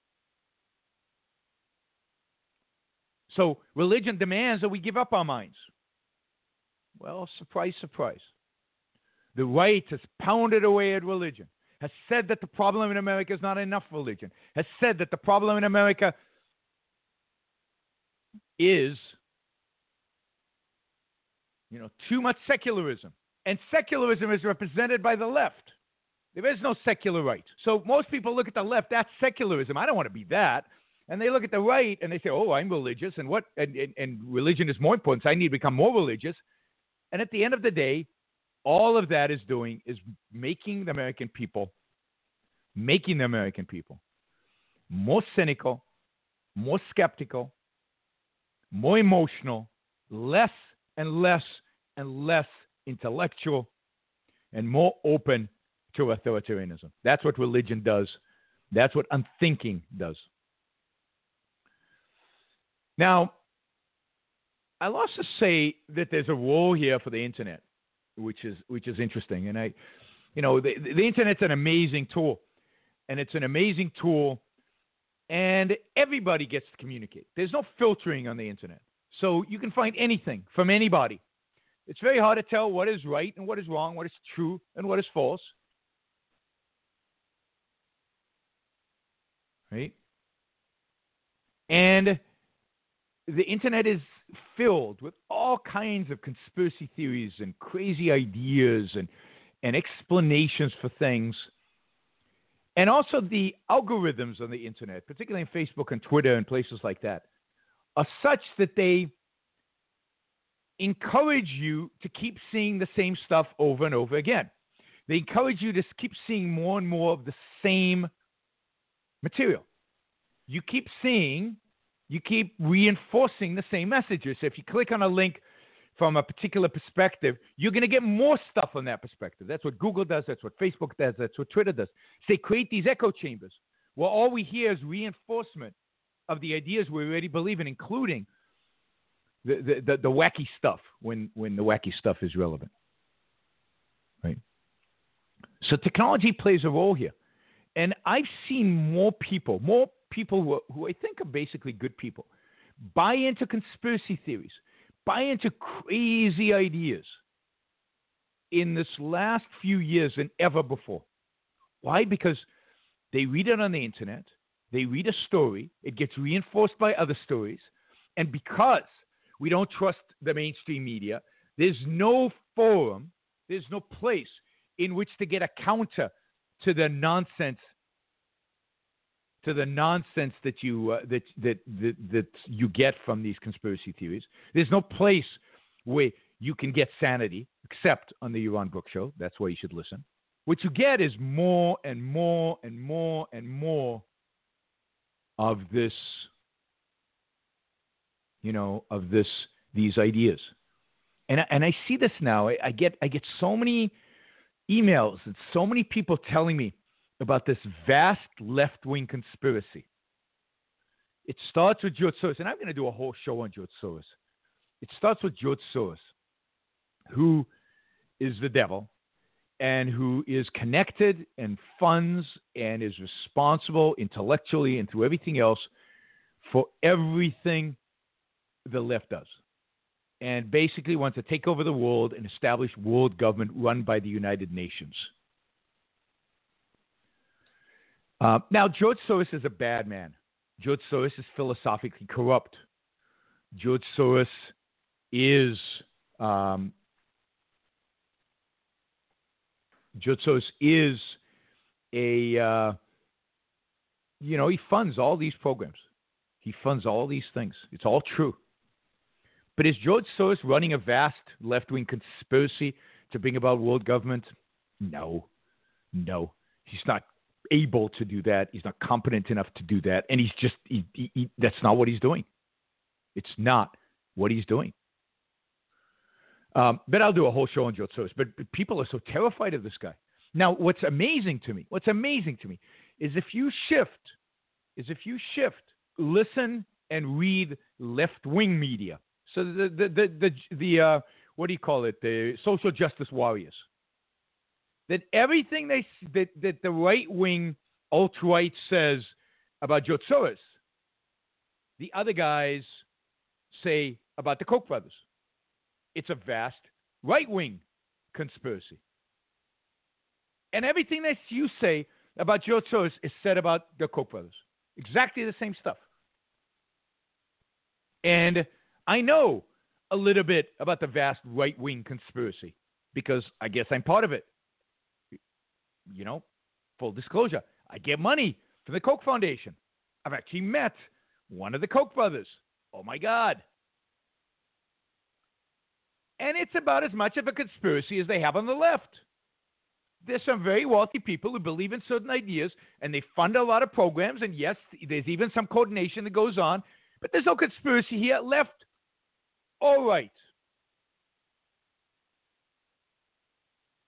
So religion demands that we give up our minds. Well, surprise, surprise. The right has pounded away at religion, has said that the problem in America is not enough religion, has said that the problem in America is too much secularism. And secularism is represented by the left. There is no secular right. So most people look at the left, that's secularism. I don't want to be that. And they look at the right and they say, oh, I'm religious. And religion is more important. So I need to become more religious. And at the end of the day, all of that is doing is making the American people more cynical, more skeptical, more emotional, less and less and less intellectual, and more open to authoritarianism. That's what religion does. That's what unthinking does. Now, I'll also say that there's a role here for the internet, which is interesting. And the internet's an amazing tool, and it's an amazing tool, and everybody gets to communicate. There's no filtering on the internet, so you can find anything from anybody. It's very hard to tell what is right and what is wrong, what is true and what is false. Right? And the internet is filled with all kinds of conspiracy theories and crazy ideas and explanations for things. And also the algorithms on the internet, particularly in Facebook and Twitter and places like that, are such that they encourage you to keep seeing the same stuff over and over again. They encourage you to keep seeing more and more of the same material. You keep reinforcing the same messages. So if you click on a link from a particular perspective, you're going to get more stuff on that perspective. That's what Google does. That's what Facebook does. That's what Twitter does. So they create these echo chambers where all we hear is reinforcement of the ideas we already believe in, including the wacky stuff when the wacky stuff is relevant. Right? So technology plays a role here. And I've seen more people who I think are basically good people, buy into conspiracy theories, buy into crazy ideas in this last few years than ever before. Why? Because they read it on the internet, they read a story, it gets reinforced by other stories, and because we don't trust the mainstream media, there's no forum, there's no place in which to get a counter to the nonsense that you that you get from these conspiracy theories. There's no place where you can get sanity except on the Yaron Brook Show. That's why you should listen. What you get is more and more and more and more of this, these ideas. And I see this now. I get so many emails and so many people telling me about this vast left-wing conspiracy. It starts with George Soros, and I'm going to do a whole show on George Soros. It starts with George Soros, who is the devil and who is connected and funds and is responsible intellectually and through everything else for everything the left does, and basically wants to take over the world and establish world government run by the United Nations. Now, George Soros is a bad man. George Soros is philosophically corrupt. George Soros is a he funds all these programs. He funds all these things. It's all true. But is George Soros running a vast left-wing conspiracy to bring about world government? No. He's not able to do that. He's not competent enough to do that. And that's not what he's doing. It's not what he's doing. But I'll do a whole show on George Soros. But people are so terrified of this guy. Now, what's amazing to me is if you shift, listen and read left-wing media. So the what do you call it? The social justice warriors. That everything that the right-wing alt-right says about George Soros, the other guys say about the Koch brothers. It's a vast right-wing conspiracy. And everything that you say about George Soros is said about the Koch brothers. Exactly the same stuff. And I know a little bit about the vast right-wing conspiracy because I guess I'm part of it. Full disclosure, I get money from the Koch Foundation. I've actually met one of the Koch brothers. Oh, my God. And it's about as much of a conspiracy as they have on the left. There's some very wealthy people who believe in certain ideas, and they fund a lot of programs, and yes, there's even some coordination that goes on, but there's no conspiracy here. Left or right.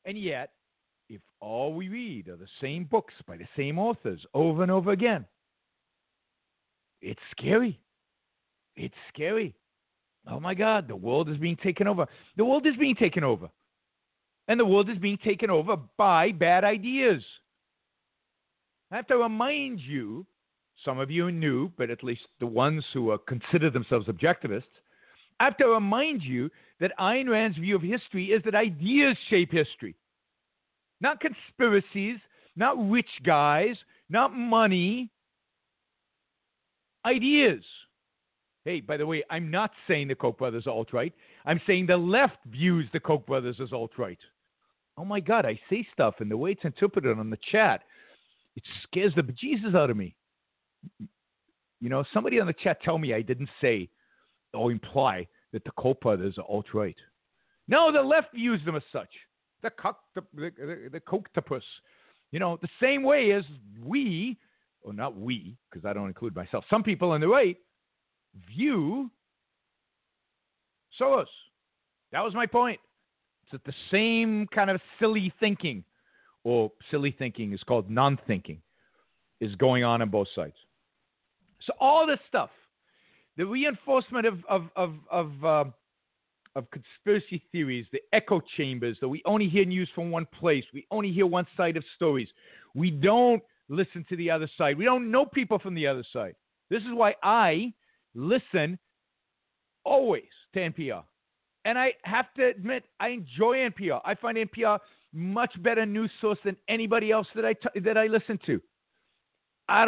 And yet, if all we read are the same books by the same authors over and over again, it's scary. It's scary. Oh my God, the world is being taken over. The world is being taken over. And the world is being taken over by bad ideas. I have to remind you, some of you are new, but at least the ones who consider themselves objectivists, I have to remind you that Ayn Rand's view of history is that ideas shape history. Not conspiracies, not rich guys, not money. Ideas. Hey, by the way, I'm not saying the Koch brothers are alt-right. I'm saying the left views the Koch brothers as alt-right. Oh my God, I say stuff, and the way it's interpreted on the chat, it scares the bejesus out of me. You know, somebody on the chat tell me I didn't say or imply that the Koch brothers are alt-right. No, the left views them as such. The Kochtopus. You know, the same way as we, or not we, because I don't include myself, some people on the right view Soros. That was my point. It's that the same kind of silly thinking, or silly thinking is called non-thinking, is going on both sides. So all this stuff, the reinforcement of conspiracy theories, the echo chambers, that we only hear news from one place, we only hear one side of stories, we don't listen to the other side, we don't know people from the other side. This is why I listen always to NPR. And I have to admit, I enjoy NPR. I find NPR much better news source than anybody else that I listen to. I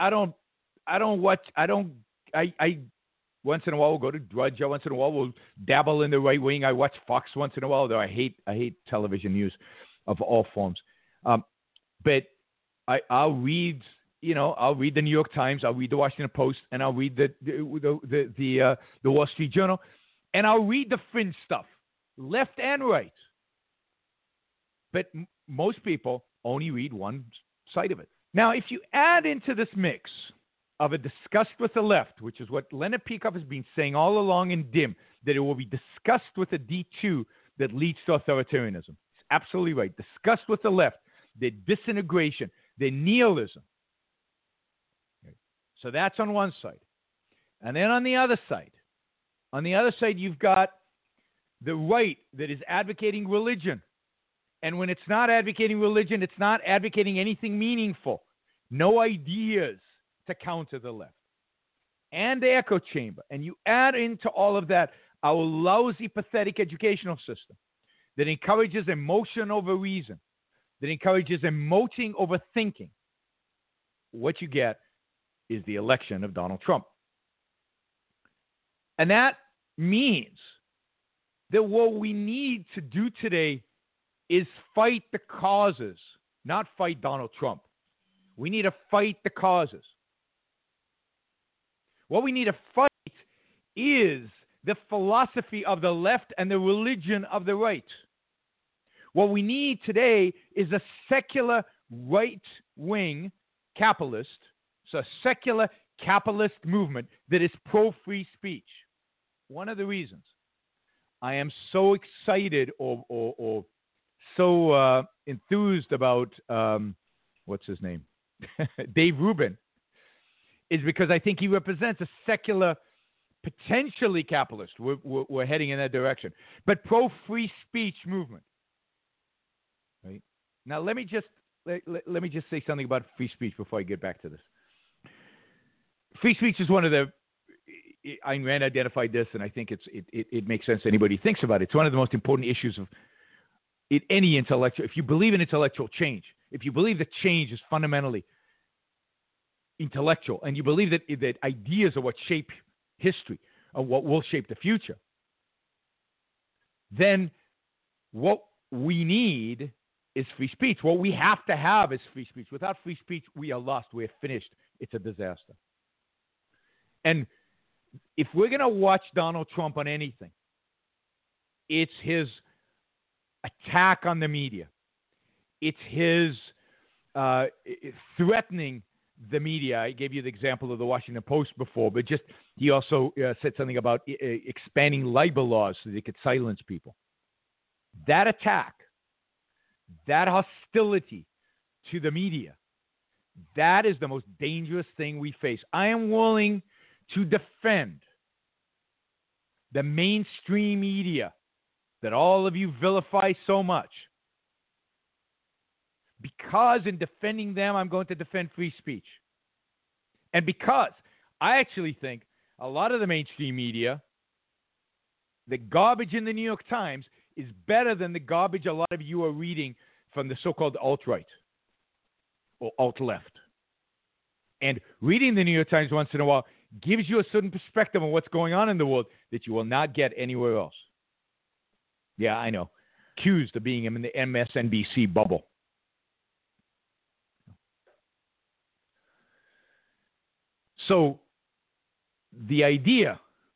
once in a while will go to Drudge. Once in a while will dabble in the right wing. I watch Fox once in a while, though I hate television news of all forms. But I'll read, I'll read the New York Times, I'll read the Washington Post, and I'll read the Wall Street Journal, and I'll read the fringe stuff, left and right. But most people only read one side of it. Now, if you add into this mix of a disgust with the left, which is what Leonard Peikoff has been saying all along in DIM, that it will be disgust with the D2 that leads to authoritarianism. It's absolutely right. Disgust with the left, their disintegration, their nihilism. Okay. So that's on one side. And then on the other side, you've got the right that is advocating religion. And when it's not advocating religion, it's not advocating anything meaningful. No ideas to counter the left. And the echo chamber. And you add into all of that our lousy, pathetic educational system that encourages emotion over reason, that encourages emoting over thinking. What you get is the election of Donald Trump. And that means that what we need to do today is fight the causes, not fight Donald Trump. We need to fight the causes. What we need to fight is the philosophy of the left and the religion of the right. What we need today is a secular right-wing capitalist, so a secular capitalist movement that is pro-free speech. One of the reasons I am so excited or so enthused about, what's his name? Dave Rubin, is because I think he represents a secular, potentially capitalist. We're heading in that direction, but pro-free speech movement. Right now, let me just say something about free speech before I get back to this. Free speech is one of the Ayn Rand identified this, and I think it makes sense to anybody who thinks about it. It's one of the most important issues of any intellectual. If you believe in intellectual change, if you believe that change is fundamentally intellectual, and you believe that ideas are what shape history, or what will shape the future, then what we need is free speech. What we have to have is free speech. Without free speech, we are lost. We are finished. It's a disaster. And if we're going to watch Donald Trump on anything, it's his attack on the media. It's his threatening the media. I gave you the example of the Washington Post before, but just he also said something about expanding libel laws so they could silence people. That attack that hostility to the media, that is the most dangerous thing we face. I am willing to defend the mainstream media that all of you vilify so much, because in defending them, I'm going to defend free speech. And because I actually think a lot of the mainstream media, the garbage in the New York Times is better than the garbage a lot of you are reading from the so-called alt-right or alt-left. And reading the New York Times once in a while gives you a certain perspective on what's going on in the world that you will not get anywhere else. Yeah, I know. Accused of being in the MSNBC bubble. So the idea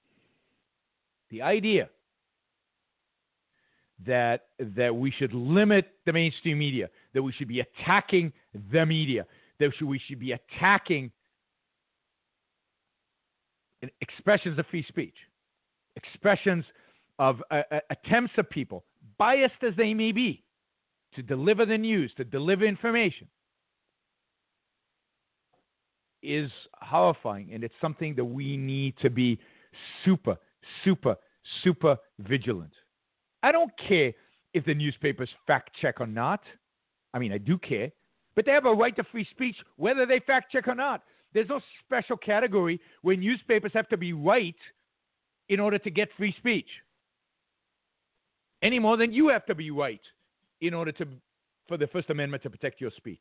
that we should limit the mainstream media, that we should be attacking the media, that we should be attacking expressions of free speech, expressions of attempts of people, biased as they may be, to deliver the news, to deliver information, is horrifying, and it's something that we need to be super, super, super vigilant. I don't care if the newspapers fact check or not. I mean, I do care, but they have a right to free speech whether they fact check or not. There's no special category where newspapers have to be right in order to get free speech, any more than you have to be right in order for the First Amendment to protect your speech.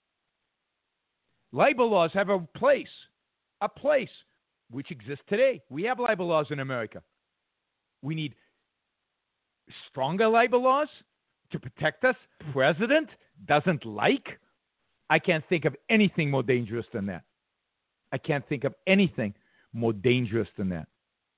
Libel laws have a place which exists today. We have libel laws in America. We need stronger libel laws to protect us. President doesn't like. I can't think of anything more dangerous than that. I can't think of anything more dangerous than that.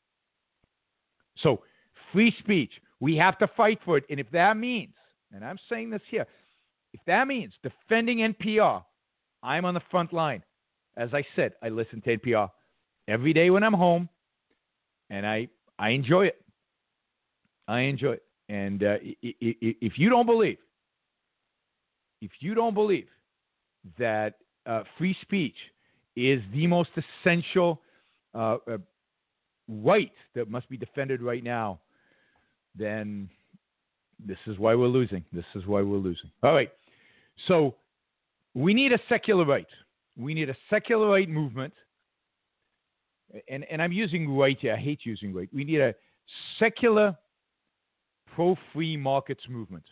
So, free speech, we have to fight for it. And if that means, and I'm saying this here, if that means defending NPR, I'm on the front line. As I said, I listen to NPR every day when I'm home, and I enjoy it. I enjoy it. And if you don't believe that free speech is the most essential right that must be defended right now, then this is why we're losing. This is why we're losing. All right. So we need a secular right. We need a secular right movement. And I'm using right here. I hate using right. We need a secular pro-free markets movement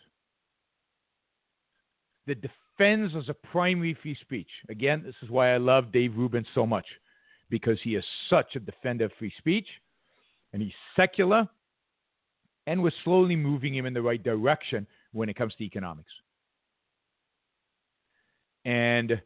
that defends as a primary free speech. Again, this is why I love Dave Rubin so much, because he is such a defender of free speech, and he's secular, and we're slowly moving him in the right direction when it comes to economics. And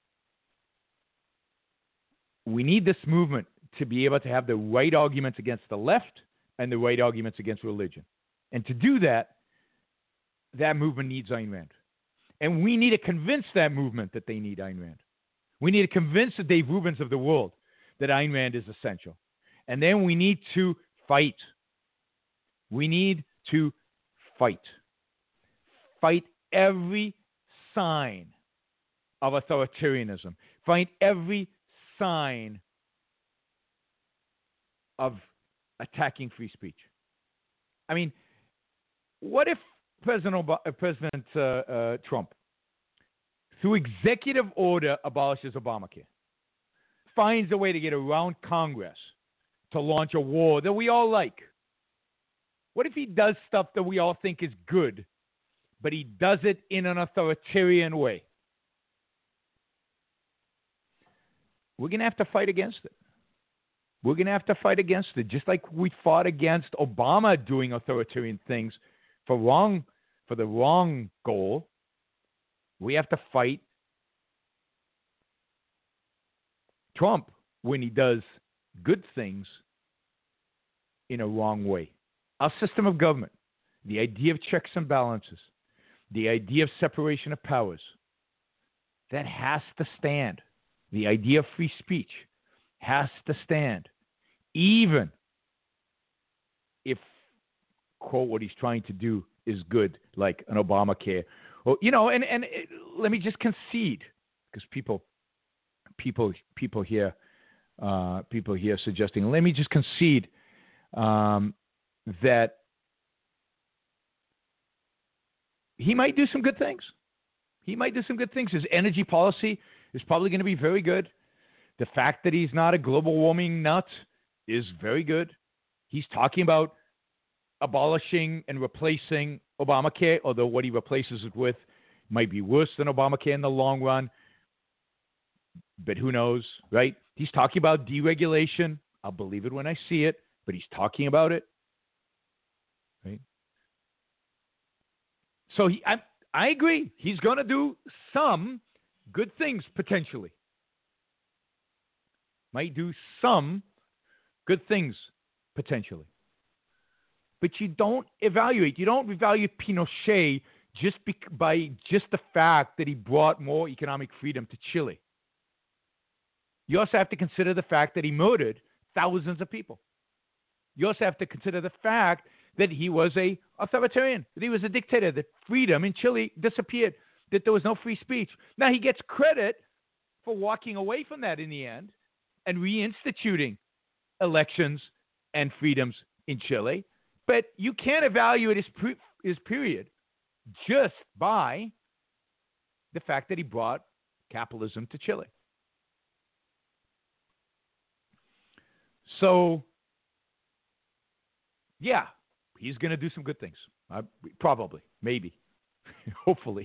we need this movement to be able to have the right arguments against the left and the right arguments against religion. And to do that, that movement needs Ayn Rand. And we need to convince that movement that they need Ayn Rand. We need to convince the Dave Rubins of the world that Ayn Rand is essential. And then we need to fight. We need to fight. Fight every sign of authoritarianism. Find every sign of attacking free speech. I mean, what if President Trump, through executive order, abolishes Obamacare, finds a way to get around Congress to launch a war that we all like? What if he does stuff that we all think is good, but he does it in an authoritarian way? We're going to have to fight against it. We're going to have to fight against it, just like we fought against Obama doing authoritarian things for the wrong goal. We have to fight Trump when he does good things in a wrong way. Our system of government, the idea of checks and balances, the idea of separation of powers, that has to stand. The idea of free speech has to stand, even if, quote, what he's trying to do is good, like an Obamacare Well, let me just concede, because people here suggesting. Let me just concede that he might do some good things. His energy policy is probably going to be very good. The fact that he's not a global warming nut is very good. He's talking about abolishing and replacing Obamacare, although what he replaces it with might be worse than Obamacare in the long run. But who knows, right? He's talking about deregulation. I'll believe it when I see it, but he's talking about it, right? So I agree. He's going to do some good things potentially. Might do some good things potentially. But you don't evaluate Pinochet by just the fact that he brought more economic freedom to Chile. You also have to consider the fact that he murdered thousands of people. You also have to consider the fact that he was an authoritarian, that he was a dictator, that freedom in Chile disappeared, that there was no free speech. Now, he gets credit for walking away from that in the end and reinstituting elections and freedoms in Chile. But you can't evaluate his period just by the fact that he brought capitalism to Chile. So, yeah, he's going to do some good things. Probably, maybe, hopefully.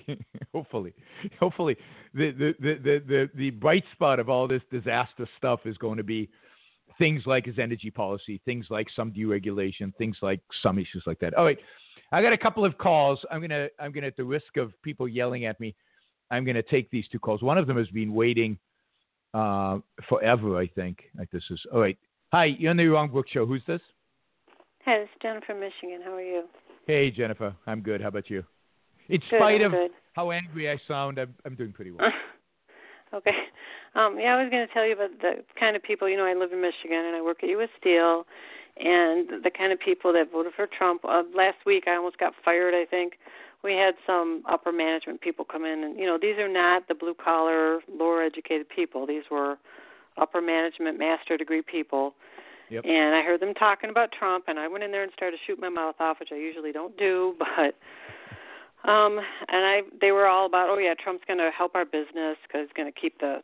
The bright spot of all this disaster stuff is going to be things like his energy policy, things like some deregulation, things like some issues like that. All right, I got a couple of calls. I'm gonna at the risk of people yelling at me, I'm gonna take these two calls. One of them has been waiting forever, I think. Like this is all right. Hi, you're on the Wrong Book Show. Who's this? Hi, this is Jennifer from Michigan. How are you? Hey, Jennifer. I'm good. How about you? In spite of how angry I sound, I'm doing pretty well. Okay. I was going to tell you about the kind of people, I live in Michigan and I work at U.S. Steel, and the kind of people that voted for Trump. Last week I almost got fired, I think. We had some upper management people come in, and, these are not the blue-collar, lower-educated people. These were upper management, master degree people. Yep. And I heard them talking about Trump, and I went in there and started shooting my mouth off, which I usually don't do, but they were all about, Trump's going to help our business because he's going to keep the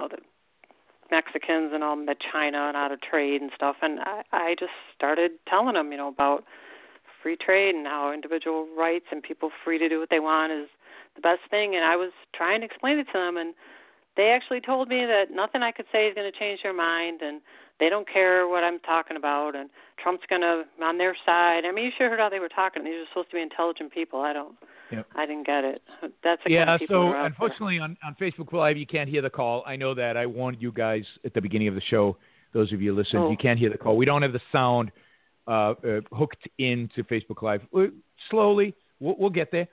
Mexicans and all the China and out of trade and stuff. And I just started telling them, about free trade and how individual rights and people free to do what they want is the best thing. And I was trying to explain it to them, and they actually told me that nothing I could say is going to change their mind, and they don't care what I'm talking about, and Trump's going to on their side. I mean, you sure heard how they were talking. These are supposed to be intelligent people. I didn't get it. That's the kind of people so unfortunately on Facebook Live you can't hear the call. I know that. I warned you guys at the beginning of the show. Those of you who listen, you can't hear the call. We don't have the sound hooked into Facebook Live. Slowly, we'll get there.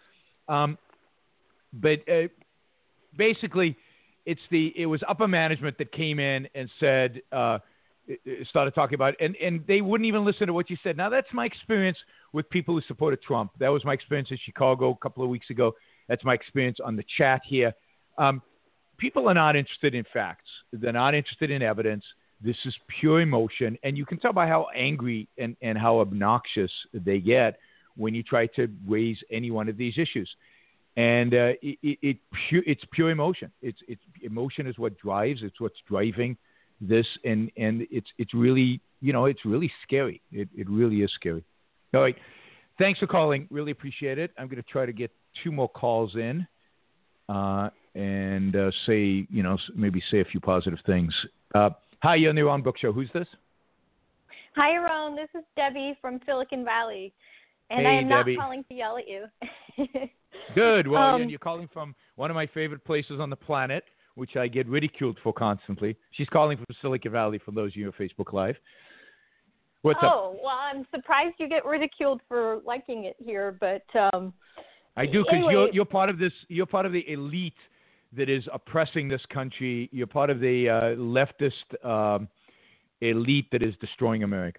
But basically, it was upper management that came in and said, started talking about it, and they wouldn't even listen to what you said. Now, that's my experience with people who supported Trump. That was my experience in Chicago a couple of weeks ago. That's my experience on the chat here. People are not interested in facts. They're not interested in evidence. This is pure emotion, and you can tell by how angry and how obnoxious they get when you try to raise any one of these issues. And it's pure emotion. It's emotion is what drives. It's what's driving this, and it's really it's really scary. It really is scary. All right, thanks for calling. Really appreciate it. I'm going to try to get two more calls in, and say maybe say a few positive things. Hi, you're on the Wrong Book Show. Who's this? Hi, Ron. This is Debbie from Silicon Valley, and hey, I am not Debbie. calling to yell at you. Good. Well, and you're calling from one of my favorite places on the planet, which I get ridiculed for constantly. She's calling from Silicon Valley, for those of you on Facebook Live. What's up? Oh, well, I'm surprised you get ridiculed for liking it here, but I do, because anyway. you're part of this. You're part of the elite that is oppressing this country. You're part of the leftist elite that is destroying America.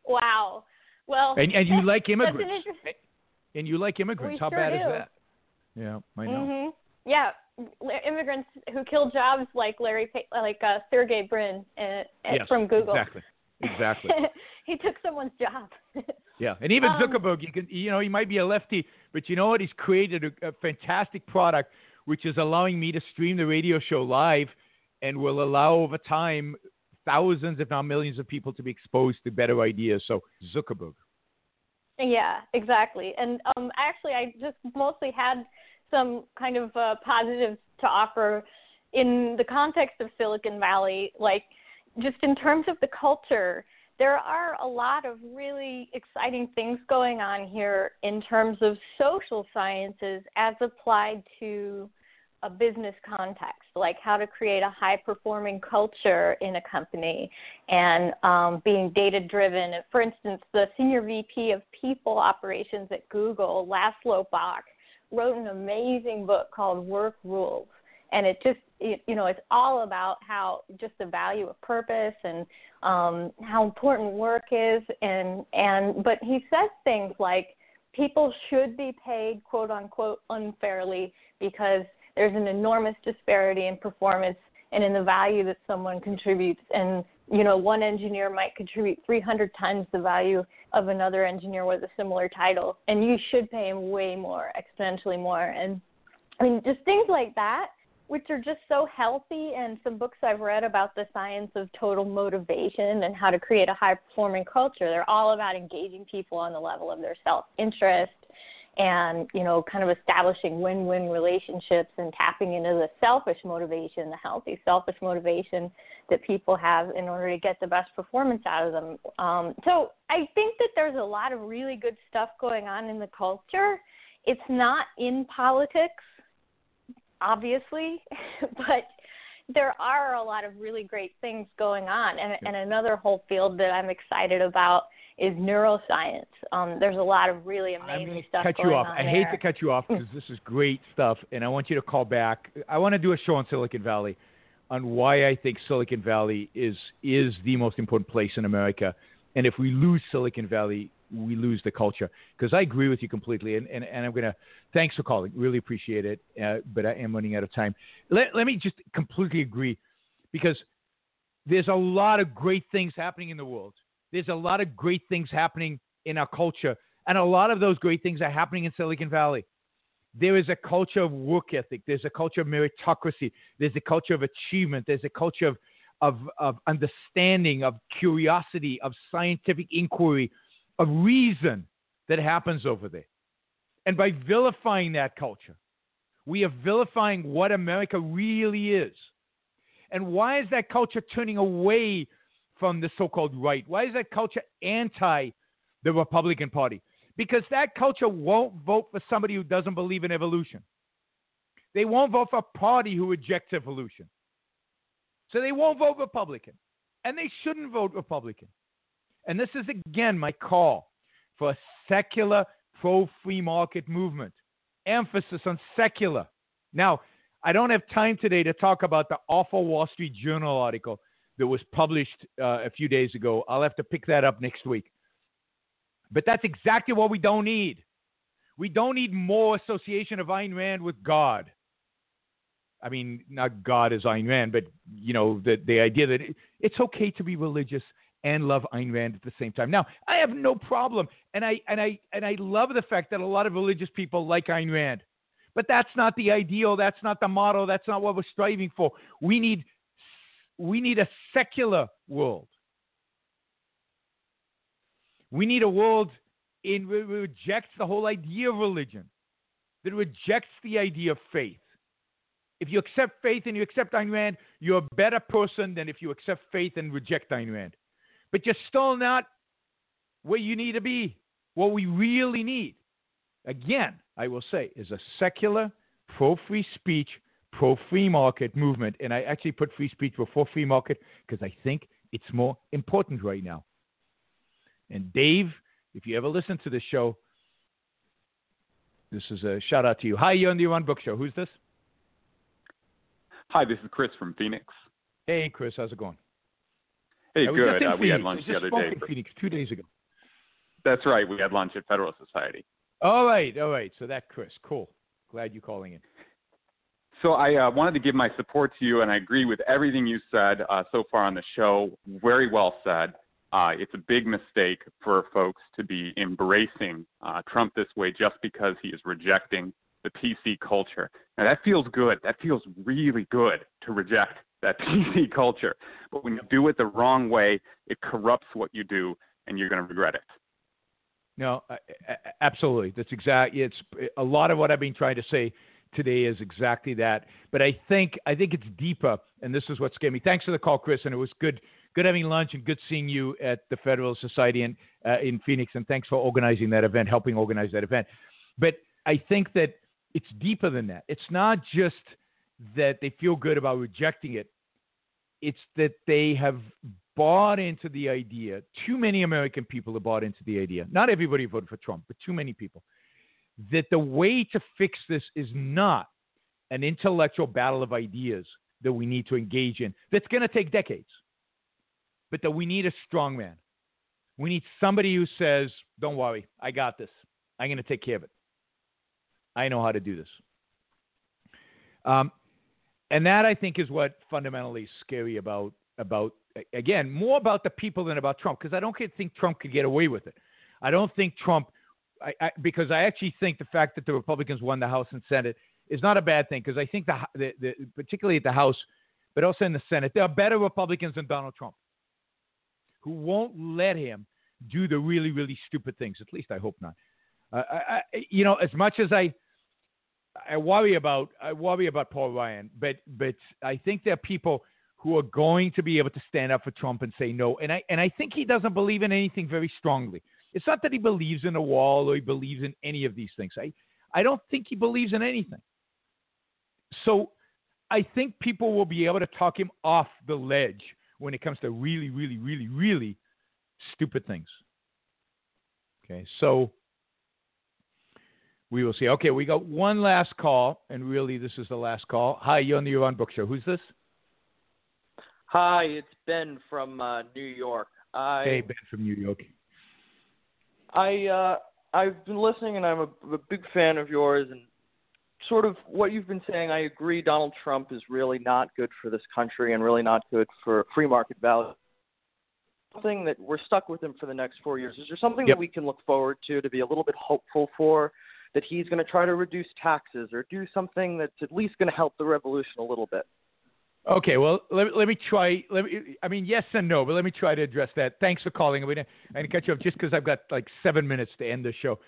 Wow. Well, and you like immigrants. And you like We immigrants. How sure bad do. is that? Yeah, I know. Mm-hmm. Yeah, immigrants who killed jobs like Sergey Brin Yes, from Google. Exactly. He took someone's job. Yeah, and even Zuckerberg, he might be a lefty, but you know what? He's created a fantastic product, which is allowing me to stream the radio show live, and will allow over time thousands, if not millions, of people to be exposed to better ideas. So Zuckerberg. Yeah, exactly. And actually, I just mostly had some kind of positives to offer in the context of Silicon Valley, like just in terms of the culture. There are a lot of really exciting things going on here in terms of social sciences as applied to a business context, like how to create a high-performing culture in a company and being data-driven. For instance, the senior VP of People Operations at Google, Laszlo Bock, wrote an amazing book called Work Rules. And it just, it's all about how just the value of purpose and how important work is. But he says things like people should be paid, quote unquote, unfairly because there's an enormous disparity in performance and in the value that someone contributes. And, one engineer might contribute 300 times the value of another engineer with a similar title. And you should pay him way more, exponentially more. And I mean, just things like that, which are just so healthy, and some books I've read about the science of total motivation and how to create a high-performing culture. They're all about engaging people on the level of their self-interest and, kind of establishing win-win relationships and tapping into the selfish motivation, the healthy selfish motivation that people have in order to get the best performance out of them. So I think that there's a lot of really good stuff going on in the culture. It's not in politics, obviously, but there are a lot of really great things going on. And another whole field that I'm excited about is neuroscience. There's a lot of really amazing stuff going on. I hate to cut you off because this is great stuff, and I want you to call back. I want to do a show on Silicon Valley on why I think Silicon Valley is the most important place in America. And if we lose Silicon Valley, we lose the culture. Because I agree with you completely, and I'm going to – thanks for calling. Really appreciate it, but I am running out of time. Let me just completely agree, because there's a lot of great things happening in the world. There's a lot of great things happening in our culture, and a lot of those great things are happening in Silicon Valley. There is a culture of work ethic. There's a culture of meritocracy. There's a culture of achievement. There's a culture of understanding, of curiosity, of scientific inquiry, of reason that happens over there. And by vilifying that culture, we are vilifying what America really is. And why is that culture turning away from the so-called right? Why is that culture anti the Republican Party? Because that culture won't vote for somebody who doesn't believe in evolution. They won't vote for a party who rejects evolution. So they won't vote Republican. And they shouldn't vote Republican. And this is, again, my call for a secular pro-free market movement. Emphasis on secular. Now, I don't have time today to talk about the awful Wall Street Journal article that was published a few days ago. I'll have to pick that up next week. But that's exactly what we don't need. We don't need more association of Ayn Rand with God. I mean, not God as Ayn Rand, but, the idea that it's okay to be religious and love Ayn Rand at the same time. Now, I have no problem, and I love the fact that a lot of religious people like Ayn Rand. But that's not the ideal. That's not the motto. That's not what we're striving for. We need a secular world. We need a world that rejects the whole idea of religion, that rejects the idea of faith. If you accept faith and you accept Ayn Rand, you're a better person than if you accept faith and reject Ayn Rand. But you're still not where you need to be. What we really need, again, I will say, is a secular, pro-free speech, pro-free market movement. And I actually put free speech before free market because I think it's more important right now. And Dave, if you ever listen to this show, this is a shout out to you. Hi, you're on the Yaron Brook Show. Who's this? Hi, this is Chris from Phoenix. Hey, Chris, how's it going? Hey, good. We had lunch the other day. In Phoenix 2 days ago. That's right. We had lunch at Federal Society. All right. So that Chris, cool. Glad you're calling in. So I wanted to give my support to you, and I agree with everything you said so far on the show. Very well said. It's a big mistake for folks to be embracing Trump this way just because he is rejecting the PC culture. Now, that feels good. That feels really good to reject that PC culture. But when you do it the wrong way, it corrupts what you do, and you're going to regret it. No, absolutely. That's exactly. It's a lot of what I've been trying to say today is exactly that. But I think it's deeper, and this is what scared me. Thanks for the call, Chris, and it was good having lunch and good seeing you at the Federal Society in Phoenix, and thanks for organizing that event, helping organize that event. But I think that it's deeper than that. It's not just that they feel good about rejecting it. It's that they have bought into the idea. Too many American people have bought into the idea. Not everybody voted for Trump, but too many people. That the way to fix this is not an intellectual battle of ideas that we need to engage in. That's going to take decades. But that we need a strong man. We need somebody who says, don't worry, I got this. I'm going to take care of it. I know how to do this. And that, I think, is what fundamentally is scary about again, more about the people than about Trump, because I don't think Trump could get away with it. I don't think Trump, because I actually think the fact that the Republicans won the House and Senate is not a bad thing, because I think the particularly at the House, but also in the Senate, there are better Republicans than Donald Trump who won't let him do the really, really stupid things. At least I hope not. As much as I worry about Paul Ryan, but I think there are people who are going to be able to stand up for Trump and say no. And I think he doesn't believe in anything very strongly. It's not that he believes in a wall or he believes in any of these things. I don't think he believes in anything. So I think people will be able to talk him off the ledge when it comes to really, really, really, really stupid things. Okay, so we will see. Okay, we got one last call, and really this is the last call. Hi, you're on the Yaron Book Show. Who's this? Hi, it's Ben from New York. Hey, Ben from New York. I've been listening, and I'm a big fan of yours, and sort of what you've been saying, I agree. Donald Trump is really not good for this country and really not good for free market value. Something that we're stuck with him for the next 4 years. Is there something that we can look forward to be a little bit hopeful for, that he's going to try to reduce taxes or do something that's at least going to help the revolution a little bit? Okay, well, let me try. Yes and no, but let me try to address that. Thanks for calling. I'm going to cut you off just because I've got like 7 minutes to end the show.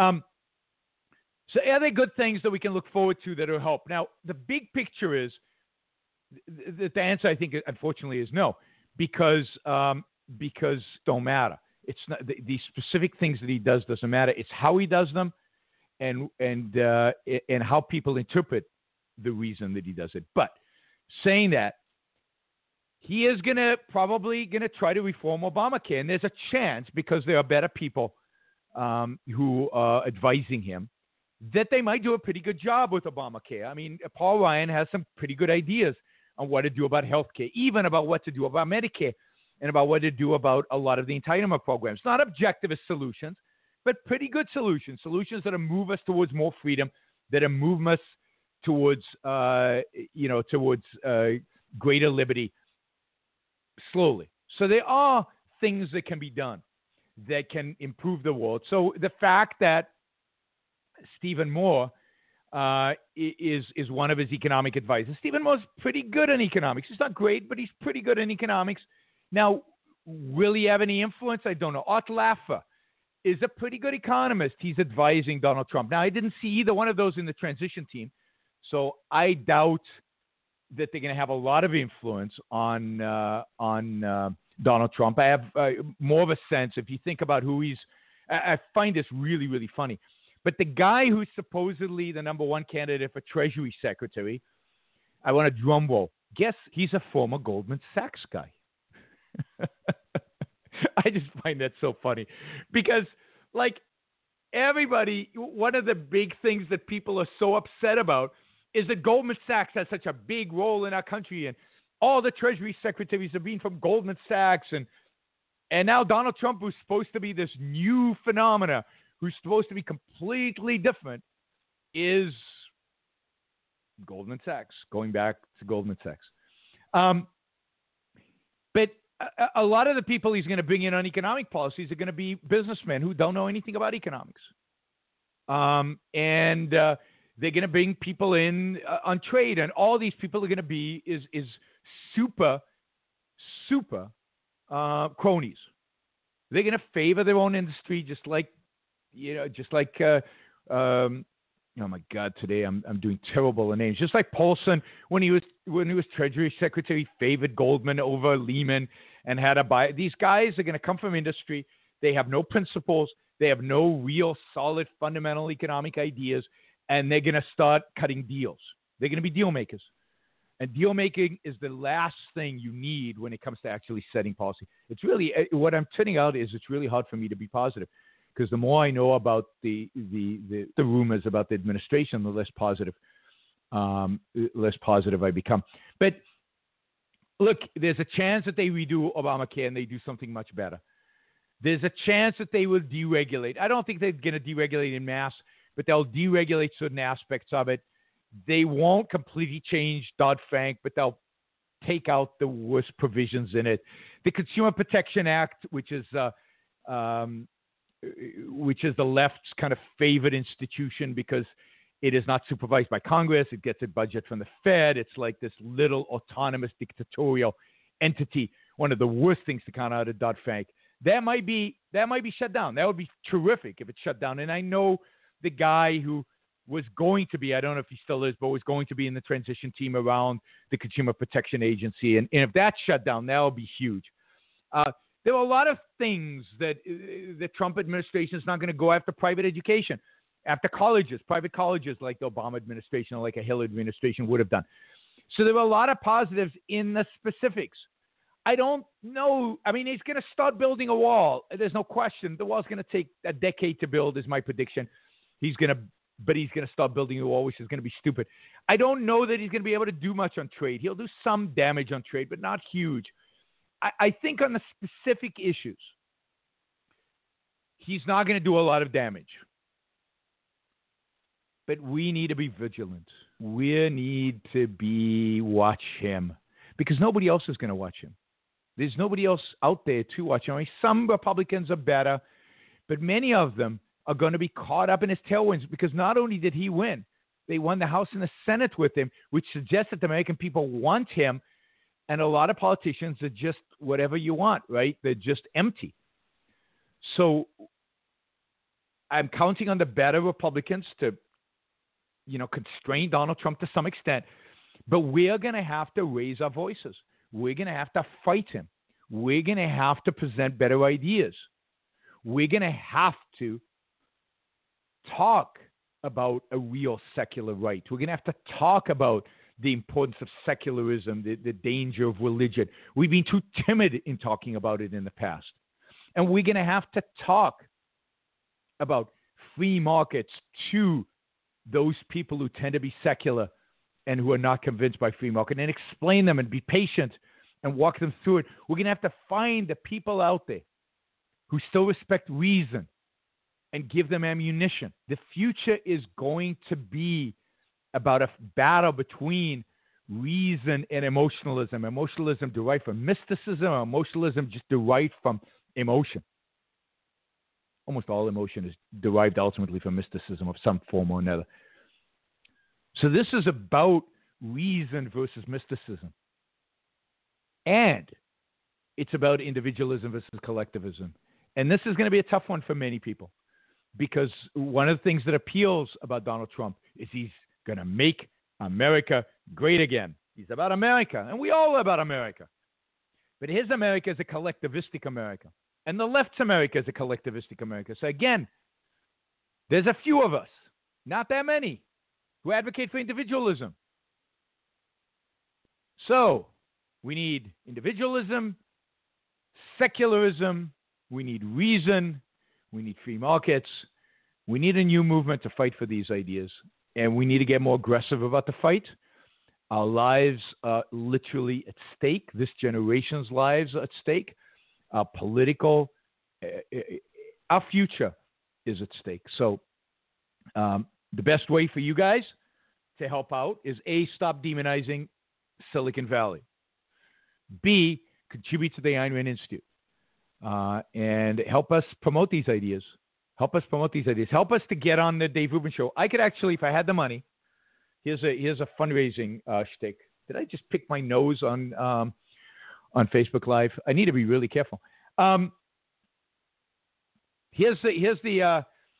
So are there good things that we can look forward to that will help? Now, the big picture is, the answer, I think, unfortunately, is no, because don't matter. It's not the specific things that he does doesn't matter. It's how he does them, and how people interpret the reason that he does it. But saying that, he is probably gonna try to reform Obamacare, and there's a chance, because there are better people who are advising him, that they might do a pretty good job with Obamacare. I mean, Paul Ryan has some pretty good ideas on what to do about healthcare, even about what to do about Medicare, and about what to do about a lot of the entitlement programs. Not objectivist solutions, but pretty good solutions that will move us towards more freedom, that will move us towards greater liberty slowly. So there are things that can be done that can improve the world. So the fact that Stephen Moore is one of his economic advisors. Stephen Moore's pretty good in economics. He's not great, but he's pretty good in economics. Now, will he have any influence? I don't know. Art Laffer is a pretty good economist. He's advising Donald Trump. Now, I didn't see either one of those in the transition team, so I doubt that they're going to have a lot of influence on Donald Trump. I have more of a sense, if you think about who I find this really, really funny. But the guy who's supposedly the number one candidate for Treasury Secretary, I want a drum roll. Guess he's a former Goldman Sachs guy. I just find that so funny because, like, everybody, one of the big things that people are so upset about is that Goldman Sachs has such a big role in our country, and all the Treasury Secretaries have been from Goldman Sachs, and now Donald Trump, who's supposed to be this new phenomena, who's supposed to be completely different, is Goldman Sachs, going back to Goldman Sachs. But a lot of the people he's going to bring in on economic policies are going to be businessmen who don't know anything about economics. And they're going to bring people in on trade. And all these people are going to be is super cronies. They're going to favor their own industry, just like oh my God, today I'm doing terrible with names. Just like Paulson, when he was Treasury Secretary, favored Goldman over Lehman and had a buy. These guys are going to come from industry. They have no principles. They have no real solid fundamental economic ideas, and they're going to start cutting deals. They're going to be deal makers. And deal making is the last thing you need when it comes to actually setting policy. It's really, what I'm turning out is it's really hard for me to be positive, because the more I know about the rumors about the administration, the less positive I become. But look, there's a chance that they redo Obamacare and they do something much better. There's a chance that they will deregulate. I don't think they're going to deregulate in mass, but they'll deregulate certain aspects of it. They won't completely change Dodd-Frank, but they'll take out the worst provisions in it. The Consumer Protection Act, which is the left's kind of favored institution because it is not supervised by Congress. It gets a budget from the Fed. It's like this little autonomous dictatorial entity. One of the worst things to come out of Dodd-Frank. That might be shut down. That would be terrific if it's shut down. And I know the guy who was going to be, I don't know if he still is, but was going to be in the transition team around the Consumer Protection Agency. And if that's shut down, that would be huge. There are a lot of things that the Trump administration is not going to go after: private education, after colleges, private colleges, like the Obama administration or like a Hillary administration would have done. So there are a lot of positives in the specifics. I don't know. I mean, he's going to start building a wall. There's no question. The wall's going to take a decade to build, is my prediction. He's going to start building a wall, which is going to be stupid. I don't know that he's going to be able to do much on trade. He'll do some damage on trade, but not huge. I think on the specific issues, he's not going to do a lot of damage. But we need to be vigilant. We need to watch him, because nobody else is going to watch him. There's nobody else out there to watch him. I mean, some Republicans are better, but many of them are going to be caught up in his tailwinds, because not only did he win, they won the House and the Senate with him, which suggests that the American people want him. And a lot of politicians are just whatever you want, right? They're just empty. So I'm counting on the better Republicans to, constrain Donald Trump to some extent. But we're going to have to raise our voices. We're going to have to fight him. We're going to have to present better ideas. We're going to have to talk about a real secular right. We're going to have to talk about the importance of secularism, the danger of religion. We've been too timid in talking about it in the past. And we're going to have to talk about free markets to those people who tend to be secular and who are not convinced by free market, and explain them and be patient and walk them through it. We're going to have to find the people out there who still respect reason and give them ammunition. The future is going to be about a battle between reason and emotionalism. Emotionalism derived from mysticism, or emotionalism just derived from emotion. Almost all emotion is derived ultimately from mysticism of some form or another. So this is about reason versus mysticism. And it's about individualism versus collectivism. And this is going to be a tough one for many people, because one of the things that appeals about Donald Trump is he's going to make America great again. He's about America, and we all are about America. But his America is a collectivistic America, and the left's America is a collectivistic America. So again, there's a few of us, not that many, who advocate for individualism. So we need individualism, secularism, we need reason, we need free markets, we need a new movement to fight for these ideas. And we need to get more aggressive about the fight. Our lives are literally at stake. This generation's lives are at stake. Our our future is at stake. So the best way for you guys to help out is A, stop demonizing Silicon Valley. B, contribute to the Ayn Rand Institute. And help us promote these ideas. Help us to get on the Dave Rubin Show. I could actually, if I had the money, here's a fundraising shtick. Did I just pick my nose on Facebook Live? I need to be really careful. Here's the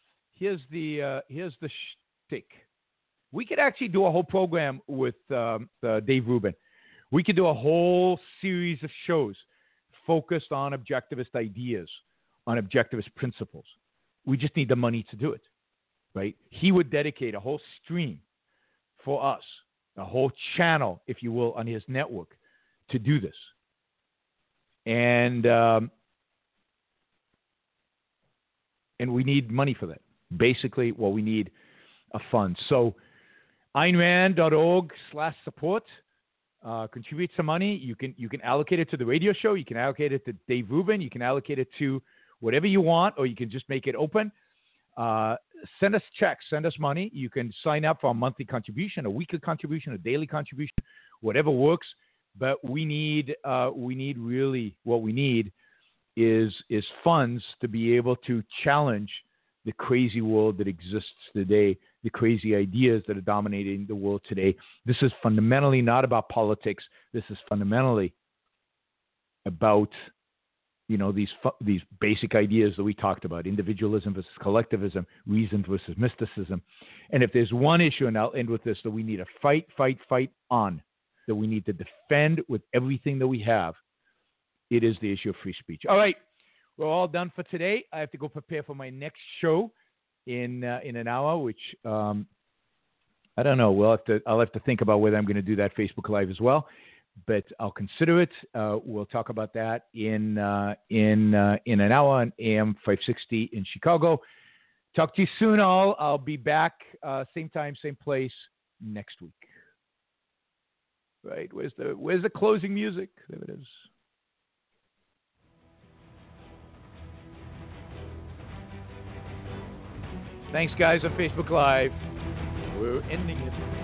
shtick. We could actually do a whole program with Dave Rubin. We could do a whole series of shows focused on objectivist ideas, on objectivist principles. We just need the money to do it, right? He would dedicate a whole stream for us, a whole channel, if you will, on his network to do this. And we need money for that. Basically, well, we need a fund. So AynRand.org/support. Contribute some money. You can allocate it to the radio show. You can allocate it to Dave Rubin. You can allocate it to whatever you want, or you can just make it open. Send us checks. Send us money. You can sign up for a monthly contribution, a weekly contribution, a daily contribution, whatever works. But we need really what we need is funds to be able to challenge the crazy world that exists today, the crazy ideas that are dominating the world today. This is fundamentally not about politics. This is fundamentally about, these basic ideas that we talked about: individualism versus collectivism, reason versus mysticism. And if there's one issue, and I'll end with this, that we need to fight on, that we need to defend with everything that we have, it is the issue of free speech. All right. We're all done for today. I have to go prepare for my next show in an hour, which I don't know. I'll have to think about whether I'm going to do that Facebook Live as well, but I'll consider it. We'll talk about that in an hour on AM 560 in Chicago. Talk to you soon, all. I'll be back same time, same place next week. Right? Where's the closing music? There it is. Thanks, guys, on Facebook Live. We're ending it.